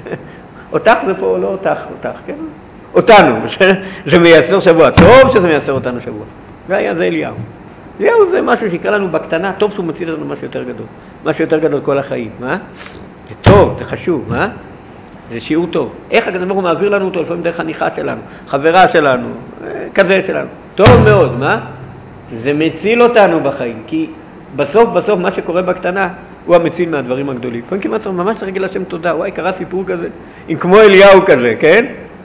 אותך זה פה, לא אותך, אותך, כן? אותנו, זה מייסר שבוע. טוב שזה מייסר אותנו שבוע. והיה זה אליהו. אליהו זה משהו שיקרה לנו בקטנה, טוב שהוא מציל לנו משהו יותר גדול. משהו יותר גדול כל החיים, מה? זה טוב, זה חשוב, מה? זה שיעור טוב. איך הקדוש ברוך הוא מעביר לנו אותו? לפעמים דרך הניחה שלנו, חברה שלנו, כזה שלנו. טוב מאוד, מה? זה מציל אותנו בחיים, כי בסוף בסוף מה שקורה בקטנה הוא המציל מהדברים הגדולים. לפעמים כמעט צריך ממש להגיד לשם תודה. וואי, קרה סיפור כזה, עם כמו אליהו כזה, כן?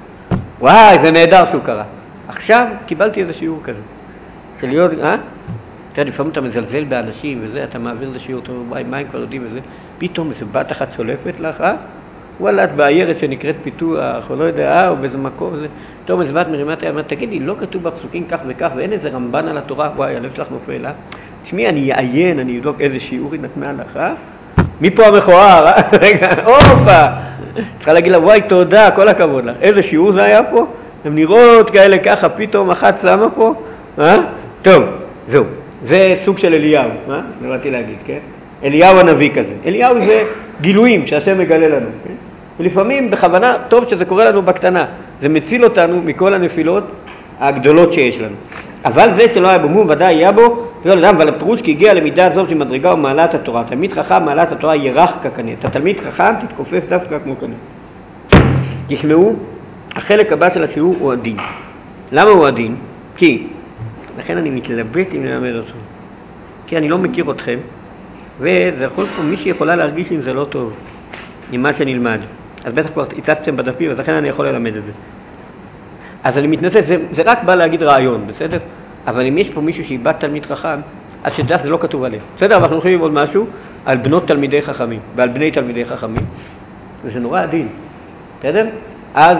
וואי, זה נהדר שהוא קרה. עכשיו קיבלתי איזה שיעור כזה. של להיות, אה? אתה יודע, לפעמים אתה מזלזל באנשים וזה, אתה מעביר איזה שיעור טוב, וואי, מה הם כבר יודעים וזה? פתאום איזה בת אחת שולפת לך, אה? וואלה, את בעיירת שנקראת פיתוח, או לא יודע, אה, או באיזה מקום, זה... פתאום איזה בת מרימה את היד, תגידי, לא כתוב בפסוקים כך וכך, ואין איזה רמב"ן על התורה, וואי, הלב שלך נופל, אה? תשמעי, אני אעיין, אני אבדוק איזה שיעור היא נתנה לך, אה? מי פה המכוער, אה? רגע, אופה! צריכה להגיד לה, וואי, תודה, כל הכבוד לך. איזה שיעור זה היה פה? הם נראות כאלה ככה, פתאום אחת שמה פה, אה? טוב, זהו. זה סוג של אליהו, אה? זה באתי להגיד, כן? אליהו הנביא כזה. אליהו זה גילויים שהשם מגלה לנו, כן? ולפעמים בכוונה טוב שזה קורה לנו בקטנה. זה מציל אותנו מכל הנפילות הגדולות שיש לנו. אבל זה שלא היה בו, מום ודאי היה בו, לא אדם, אבל הפירוש כי הגיע למידה הזאת של מדרגה ומעלת התורה. תלמיד חכם מעלת התורה ירח כקנה. אתה תלמיד חכם תתכופף דווקא כמו קנה. תשמעו, החלק הבא של השיעור הוא הדין. למה הוא הדין? כי, לכן אני מתלבט אם ללמד אותו. כי אני לא מכיר אתכם, וזה יכול פה, מי שיכולה להרגיש אם זה לא טוב, עם מה שנלמד. אז בטח כבר הצצתם בדפים, אז לכן אני יכול ללמד את זה. אז אני מתנצל, זה, זה רק בא להגיד רעיון, בסדר? אבל אם יש פה מישהו שאיבד תלמיד חכם, אז שדע זה לא כתוב עליהם. בסדר, אבל אנחנו הולכים ללמוד משהו על בנות תלמידי חכמים, ועל בני תלמידי חכמים, וזה נורא עדין, בסדר? אז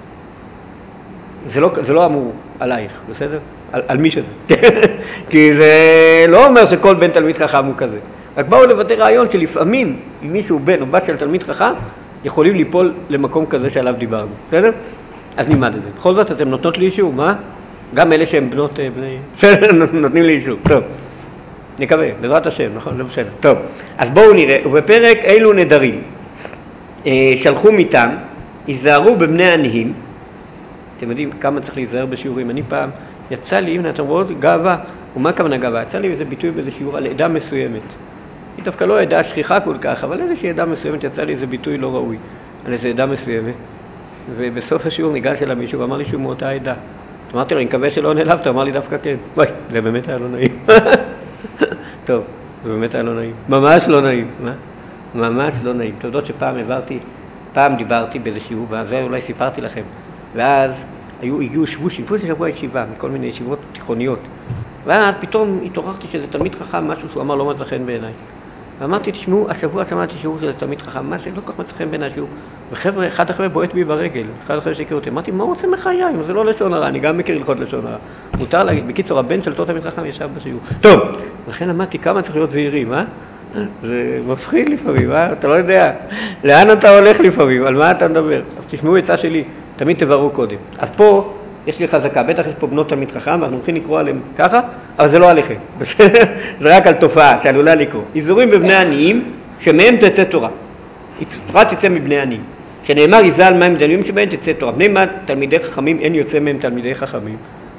זה לא, זה לא אמור עלייך, בסדר? על, על מי שזה. כי זה לא אומר שכל בן תלמיד חכם הוא כזה. רק באו לבטא רעיון שלפעמים, אם מישהו בן או בת של תלמיד חכם, יכולים ליפול למקום כזה שעליו דיברנו, בסדר? אז נלמד את זה. בכל זאת, אתם נותנות לי אישור, מה? גם אלה שהם בנות, בני... נותנים לי אישור, טוב. נקווה, בעזרת השם, נכון? זה בסדר. טוב, אז בואו נראה, ובפרק אילו נדרים שלחו מטעם, היזהרו בבני עניים. אתם יודעים כמה צריך להיזהר בשיעורים. אני פעם, יצא לי, אם אתם רואים, גאווה, ומה כוונה גאווה? יצא לי איזה ביטוי באיזה שיעור על עדה מסוימת. היא דווקא לא עדה שכיחה כל כך, אבל איזושהי עדה מסוימת יצא לי איזה ביטוי לא ראוי על איזה עדה מסוימת. ובסוף השיעור ניגש אליו מישהו ואמר לי שהוא מאותה עדה. אמרתי לו, אני מקווה שלא נעלבת, אמר לי דווקא כן. וואי, זה באמת היה לא נעים. טוב, זה באמת היה לא נעים. ממש לא נעים. מה? ממש לא נעים. אתם יודעות שפעם העברתי, פעם דיברתי באיזה שיעור, וזה אולי סיפרתי לכם. ואז היו, הגיעו שבושים, שבוע שבוע ישיבה, מכל מיני ישיבות תיכוניות. ואז פתאום התעוררתי שזה תלמיד חכם, משהו שהוא אמר לא מצא חן בעיניי. ואמרתי, תשמעו, השבוע שמעתי שיעור של תלמיד חכם, מה שלא כל כך מצא חן בעיניי שיעור. וחבר'ה, אחד אחרי בועט בי ברגל, אחד אחרי שהכיר אותי. אמרתי, מה רוצה מחיי? אם זה לא לשון הרע, אני גם מכיר הלכות לשון הרע. מותר להגיד, בקיצור, הבן של אותו תלמיד חכם ישב בשיעור. טוב, לכן אמרתי, כמה צריך להיות זהירים, אה? זה מפחיד לפעמים, אה? אתה לא יודע. לאן אתה הולך לפעמים? על מה אתה מדבר? אז תשמעו עצה שלי, תמיד תברו קודם. אז פה יש לי חזקה, בטח יש פה בנות תלמיד חכם, ואנחנו הולכים לקרוא עליהם ככה, אבל זה לא עליכם. זה רק על תופעה שעלולה לקרוא. איזורים בבני עניים, שמהם תצא תורה. תורה תצא מבני עניים. שנאמר, יזל מים דלים שבהם תצא תורה. בני מה תלמידי חכמים, אין יוצא מהם תלמידי חכמים.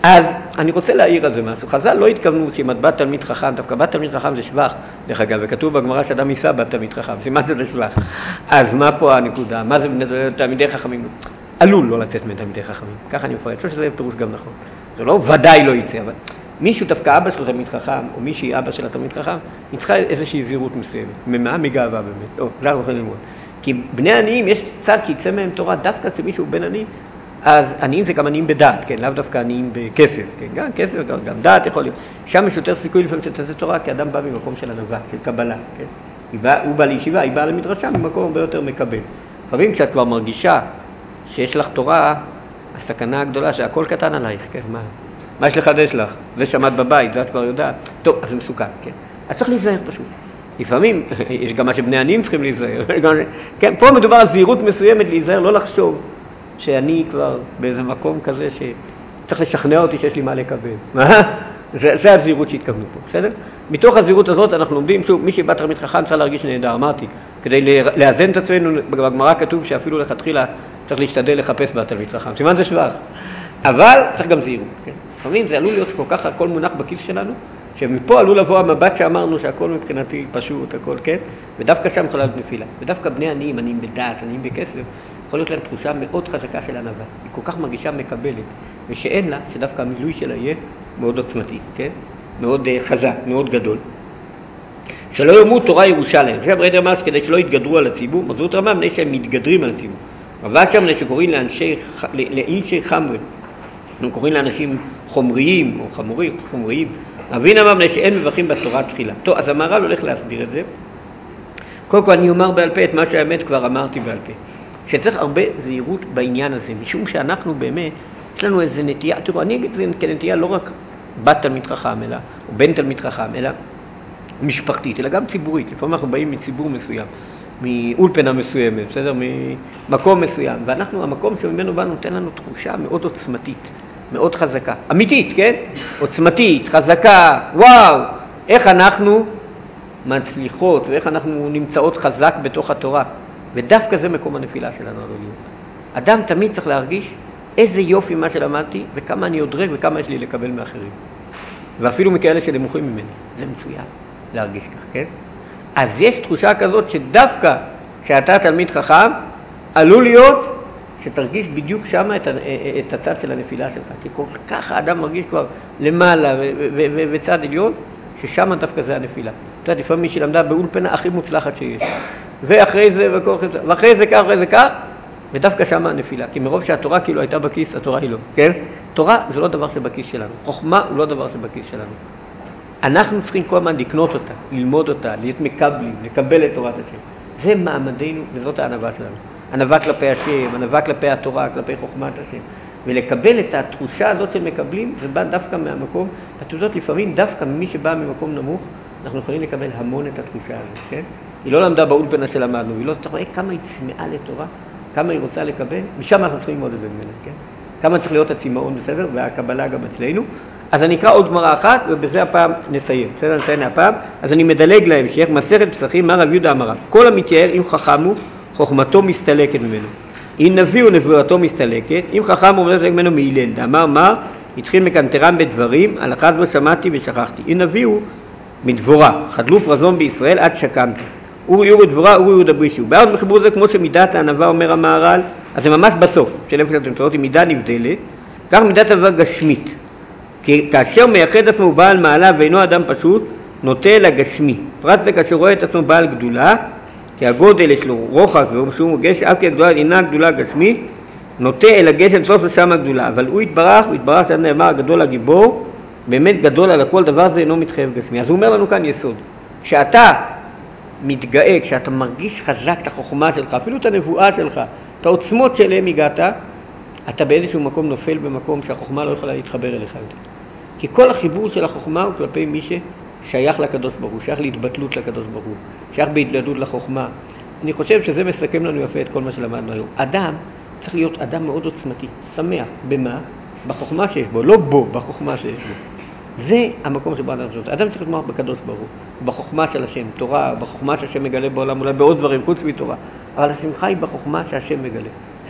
אז אני רוצה להעיר על זה משהו. חז"ל לא התכוונו שאם את בת תלמיד חכם, דווקא בת תלמיד חכם זה שבח, דרך אגב, וכתוב בגמרא שאדם יישא בת תלמיד חכם, סימן זה שבח. אז מה פה הנקודה? מה זה תלמידי חכמים? עלול לא לצאת מתלמידי חכמים. ככה אני מפרט. אני חושב שזה פירוש גם נכון. זה לא ודאי לא יצא, אבל מישהו דווקא אבא שלו תלמיד חכם, או מישהי אבא של התלמיד חכם, היא צריכה איזושהי זהירות מסוימת. ממה? מגאווה באמת. או, זה אנחנו יכולים ללמוד. כי בני עניים יש צד שיצא מהם תורה, דווקא כשמישהו בן עני, אז עניים זה גם עניים בדעת, כן? לאו דווקא עניים בכסף, כן? גם כסף, גם, גם דעת יכול להיות. שם יש יותר סיכוי לפעמים שתעשה תורה, כי אדם בא ממקום של ענווה, של קבלה, כן? בא, הוא בא לישיבה, היא באה למדרשה, ממקום הרבה יותר מקבל. לפעמים כשאת כבר מרגישה שיש לך תורה, הסכנה הגדולה שהכל קטן עלייך, כן? מה, מה יש לחדש לך? זה שמעת בבית, זה את כבר יודעת. טוב, אז זה מסוכן, כן? אז צריך להיזהר פשוט. לפעמים, יש גם מה שבני עניים צריכים להיזהר. כן, פה מדובר על זהירות מסוימת, להיזהר, לא לחשוב שאני כבר באיזה מקום כזה שצריך לשכנע אותי שיש לי מה לקבל. מה? זה, זה הזהירות שהתכוונו פה, בסדר? מתוך הזהירות הזאת אנחנו לומדים, שוב, מי שבא תלמיד חכם צריך להרגיש נהדר, אמרתי, כדי לאזן את עצמנו, בגמרא כתוב שאפילו לכתחילה צריך להשתדל לחפש בתלמיד חכם. סימן זה שבח. אבל צריך גם זהירות, כן? לפעמים זה עלול להיות שכל כך הכל מונח בכיס שלנו, שמפה עלול לבוא המבט שאמרנו שהכל מבחינתי פשוט, הכל, כן? ודווקא שם יכולה להיות נפילה. ודווקא בני עניים, עניים בדעת, עניים בכסף, יכול להיות להם תחושה מאוד חזקה של ענווה. היא כל כך מרגישה מקבלת, ושאין לה, שדווקא המילוי שלה יהיה מאוד עוצמתי, כן? מאוד uh, חזק, מאוד גדול. שלא יאמרו תורה ירושה להם. עכשיו רדר אמר שכדי שלא יתגדרו על הציבור, מזלות רמה מפני שהם מתגדרים על הציבור. אבל שם מפני שקוראים לאנשי, לאנשי חמרי, אנחנו קוראים לאנשים חומריים, או חמורים, חומריים, אבין אמר מפני שאין מברכים בתורה תחילה. טוב, אז המהר"ל הולך להסביר את זה. קודם כל אני אומר בעל פה את מה שהאמת כבר אמרתי בעל פה. שצריך הרבה זהירות בעניין הזה, משום שאנחנו באמת, יש לנו איזו נטייה, תראו, אני אגיד את זה כנטייה לא רק בת תלמיד חכם, אלא, או בן תלמיד חכם, אלא משפחתית, אלא גם ציבורית. לפעמים אנחנו באים מציבור מסוים, מאולפנה מסוימת, בסדר? ממקום מסוים, ואנחנו, המקום שממנו באנו, נותן לנו תחושה מאוד עוצמתית, מאוד חזקה. אמיתית, כן? עוצמתית, חזקה, וואו! איך אנחנו מצליחות, ואיך אנחנו נמצאות חזק בתוך התורה. ודווקא זה מקום הנפילה שלנו, אדוניות. אדם תמיד צריך להרגיש איזה יופי מה שלמדתי, וכמה אני אודרג וכמה יש לי לקבל מאחרים. ואפילו מכאלה שנמוכים ממני. זה מצוין להרגיש כך, כן? אז יש תחושה כזאת שדווקא כשאתה תלמיד חכם, עלול להיות שתרגיש בדיוק שמה את, את הצד של הנפילה שלך. כי כל כך האדם מרגיש כבר למעלה וצד עליון, ששמה דווקא זה הנפילה. אתה יודע, לפעמים מי שלמדה באולפנה הכי מוצלחת שיש. ואחרי זה, ואחרי זה כך, ואחרי זה כך, ודווקא שמה הנפילה. כי מרוב שהתורה כאילו הייתה בכיס, התורה היא לא, כן? תורה זה לא דבר שבכיס שלנו. חוכמה הוא לא דבר שבכיס שלנו. אנחנו צריכים כל הזמן לקנות אותה, ללמוד אותה, להיות מקבלים, לקבל את תורת השם. זה מעמדנו וזאת הענווה שלנו. ענווה כלפי השם, ענווה כלפי התורה, כלפי חוכמת השם. ולקבל את התחושה הזאת של מקבלים, זה בא דווקא מהמקום. את יודעת, לפעמים דווקא ממי שבא ממקום נמוך, אנחנו יכולים לקבל המון את התחושה הזאת, כן? היא לא למדה באולפנה שלמדנו, היא לא, אתה רואה כמה היא צמאה לתורה, כמה היא רוצה לקבל, משם אנחנו צריכים ללמוד את זה ממנה, כן? כמה צריך להיות הצמאון, בסדר? והקבלה גם אצלנו. אז אני אקרא עוד גמרא אחת, ובזה הפעם נסיים. בסדר, נסיים הפעם. אז אני מדלג להמשך, מסכת פסחים, מה רב יהודה אמר? כל המתייער, אם חכם הוא, חוכמתו מסתלקת ממנו. אם נביא הוא נבואתו מסתלקת, אם חכם הוא מסתלק ממנו מהילל. דאמר מה? התחיל מקנטרם בדברים, על אחד לא שמעתי ושכחתי. אם נביא הוא מדבורה, חדלו פרזון בישראל עד שקמתי. אורי אורי דבורה, אורי יהודה ברישו. בעוד בחיבור זה כמו שמידת הענווה אומר המהר"ל, אז זה ממש בסוף, של איפה שאתם תראו, היא מידה נבדלת, כך מידת הענווה גשמית. כי כאשר מייחד עצמו בעל מעלה ואינו אדם פשוט, נוטה אל הגשמי. פרט זה כאשר רואה את עצמו בעל גדולה, כי הגודל יש לו רוחק והוא מוגש, אף כי הגדולה אינה גדולה גשמית, נוטה אל הגשם סוף ושם הגדולה. אבל הוא יתברך, הוא יתברך שעד נאמר הגדול הגיבור, באמת גדול על הכל, דבר זה אינו מתחייב גשמי. אז הוא אומר לנו כאן יסוד, כשאתה מתגאה, כשאתה מרגיש חזק את החוכמה שלך, אפילו את הנבואה שלך, את העוצמות שאליהם הגעת, אתה באיזשהו מקום נופל במקום שהחוכמה לא יכולה להתחבר אליך יותר. כי כל החיבור של החוכמה הוא כלפי מי ששייך לקדוש ברוך הוא, שייך להתבטלות לקדוש ברוך הוא, שייך בהתלדות לחוכמה. אני חושב שזה מסכם לנו יפה את כל מה שלמדנו היום. אדם צריך להיות אדם מאוד עוצמתי, שמח. במה? בחוכמה שיש בו, לא בו, בחוכמה שיש בו. זה המקום שבו אדם זאת. אדם צריך לתמוך בקדוש ברוך הוא, בחוכמה של השם, תורה, בחוכמה שהשם מגלה בעולם, אולי בעוד דברים, חוץ מתורה. אבל השמחה היא בחוכמה שהשם מגלה.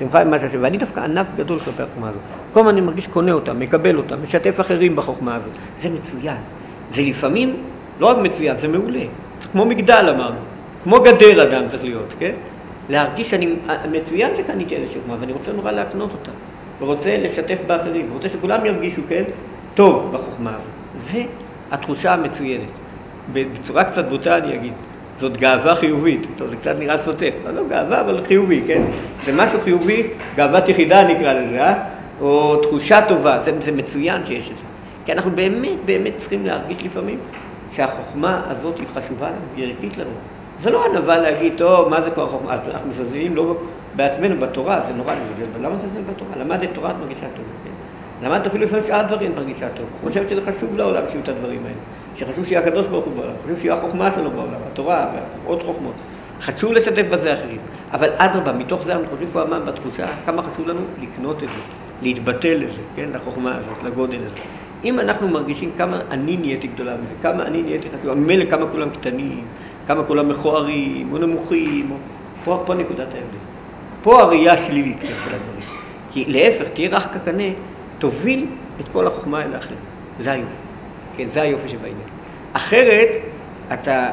שמחה במה שהשם, ואני דווקא ענף גדול כלפי החוכמה הזאת. כל הזמן אני מרגיש קונה אותה, מקבל אותה, משתף אחרים בחוכמה הזאת. זה מצוין. זה לפעמים לא רק מצוין, זה מעולה. זה כמו מגדל אמרנו, כמו גדר אדם צריך להיות, כן? להרגיש שאני מצוין שקניתי איזושהי חוכמה, ואני רוצה נורא להקנות אותה, ורוצה לשתף באחרים, ורוצה שכולם ירגישו, כן, טוב בחוכמה הזאת. זה התחושה המצוינת. בצורה קצת בוטה אני אגיד, זאת גאווה חיובית. טוב, זה קצת נראה סוטף, אבל לא גאווה, אבל חיובי, כן? זה משהו חיובי, גאוות יחידה נקרא לזה, אה? או תחושה טובה, זה, זה מצוין שיש את זה. כי אנחנו באמת, באמת צריכים להרגיש לפעמים שהחוכמה הזאת היא חשובה לנו, היא ערכית לנו. זה לא ענווה להגיד, טוב, מה זה כבר חוכמה? אנחנו מזלזלים לא בעצמנו בתורה, זה נורא לזלזל. למה זה בתורה? למדת תורה, את מרגישה טוב. כן? למדת אפילו לפעמים שאר דברים, את מרגישה טוב. אני חושבת שזה חשוב לעולם שיהיו את הדברים האלה. שחשוב שיהיה הקדוש ברוך הוא בעולם, חשוב שיהיה החוכמה שלו בעולם, התורה ועוד חוכמות. חשוב לשתף בזה אחרים. אבל אדרבה, מתוך זה אנחנו חושבים פה אמן בתחושה, כמה חשוב לנו לקנות את זה, להתבטל לזה, כן? לחוכמה הזאת, לגודל הזה. אם אנחנו מרגישים כמה אני נהייתי גדולה מזה, כמה אני נהייתי חשוב, ממילא כמה כולם קטנים, כמה כולם מכוערים או נמוכים, או... פה, פה נקודת ההבדל. פה הראייה השלילית כן, של הדברים. כי להפך, תהיה רך כקנה, תוביל את כל החוכמה האלה אחרת. זה היופי. כן, זה היופי שבעניין. אחרת, אתה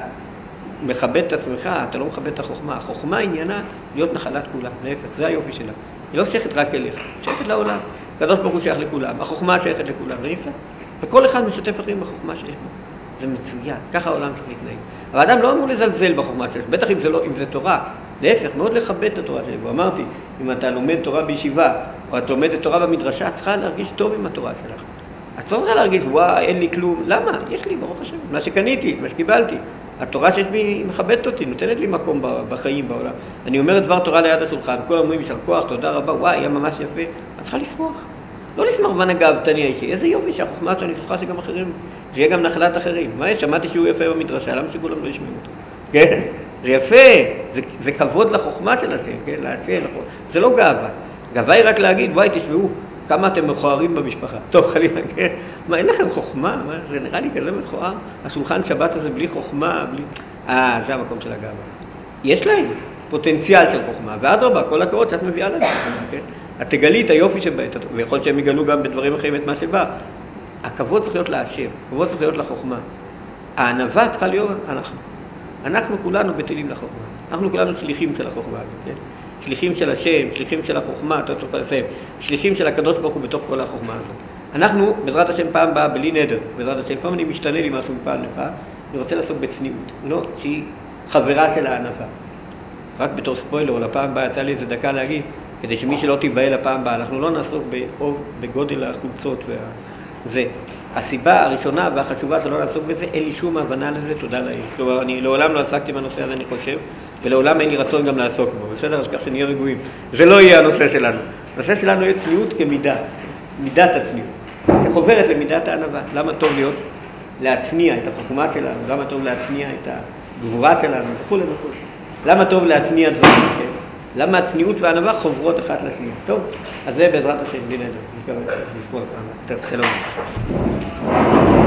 מכבד את עצמך, אתה לא מכבד את החוכמה. החוכמה עניינה להיות נחלת כולם. להפך, זה היופי שלה. היא לא שייכת רק אליך, שייכת לעולם. הקדוש ברוך הוא שייך לכולם, החוכמה שייכת לכולם, זה יפה. וכל אחד משתף אחרים בחוכמה שיש לו. זה מצוין, ככה העולם צריך להתנהג. אבל האדם לא אמור לזלזל בחוכמה שלו, בטח אם זה, לא, אם זה תורה. להפך, מאוד לכבד את התורה שלו. אמרתי, אם אתה לומד תורה בישיבה, או את לומדת תורה במדרשה, את צריכה להרגיש טוב עם התורה שלך. את לא צריכה להרגיש, וואי, אין לי כלום. למה? יש לי, ברוך השם, מה שקניתי, מה שקיבלתי. התורה שיש בי מכבדת אותי, נותנת לי מקום בחיים, בעולם. אני אומר דבר תורה ליד השולחן, כל אומרים, יישר כוח, תודה רבה, וואי, היה ממש יפה. את צריכה לשמוח. לא לשמח בן הגאוותני האישי. איזה יופי שהחוכמה שאני שמחה שגם אחרים, שיהיה גם נחלת אחרים. מה יש? שמעתי שהוא יפה במדרשה, למה שכולם לא ישמעו אותו? כן? זה יפה, זה, זה כבוד לחוכמה של השם, כן? להשם, נכון. זה לא גאווה. גאווה היא רק להגיד, וואי, תשמעו, כמה אתם מכוערים במשפחה. טוב, חלילה, כן? מה, אין לכם חוכמה? מה? זה נראה לי כזה מכוער. השולחן שבת הזה בלי חוכמה, בלי... אה, זה המקום של הגאווה. יש להם פוטנציאל של חוכמה, ואדרבה, כל הכבוד שאת מביאה להם חוכמה, כן? את תגלי את היופי שבאת, ויכול להיות שהם יגלו גם בדברים אחרים את מה שבא. הכבוד צריך להיות להשם, הכבוד צריך להיות לחוכמה. הענווה צריכה להיות אנחנו. אנחנו כולנו בטלים לחוכמה. אנחנו כולנו שליחים של החוכמה הזאת, כן? שליחים של השם, שליחים של החוכמה, אתה צריך לסיים. שליחים של הקדוש ברוך הוא בתוך כל החוכמה הזאת. אנחנו, בעזרת השם, פעם באה בלי נדר. בעזרת השם, פעם אני משתנה לי משהו מפעם לפעם, אני רוצה לעסוק בצניעות. לא, שהיא חברה של הענווה. רק בתור ספוילר, לפעם באה יצא לי איזה דקה להגיד, כדי שמי שלא תיבהל לפעם באה, אנחנו לא נעסוק באוב, בגודל החולצות וה... זה. הסיבה הראשונה והחשובה שלא נעסוק בזה, אין לי שום הבנה לזה, תודה לאל. כלומר, אני לעולם לא עסקתי בנושא הזה, אני חושב, ולעולם אין לי רצון גם לעסוק בו, בסדר? אז כך שנהיה רגועים. זה לא יהיה הנושא שלנו. הנושא שלנו יהיה צניעות כמידה, מידת הצניעות. כחוברת למידת הענווה. למה טוב להיות? להצניע את החוכמה שלנו, למה טוב להצניע את הגבורה שלנו, וכו' וכו'. למה טוב להצניע דברים, כן? למה הצניעות והענווה חוברות אחת לשנייה. טוב, אז זה בעזרת השם, בלי נדר. נזכור את זה, נזכור את זה. שלום.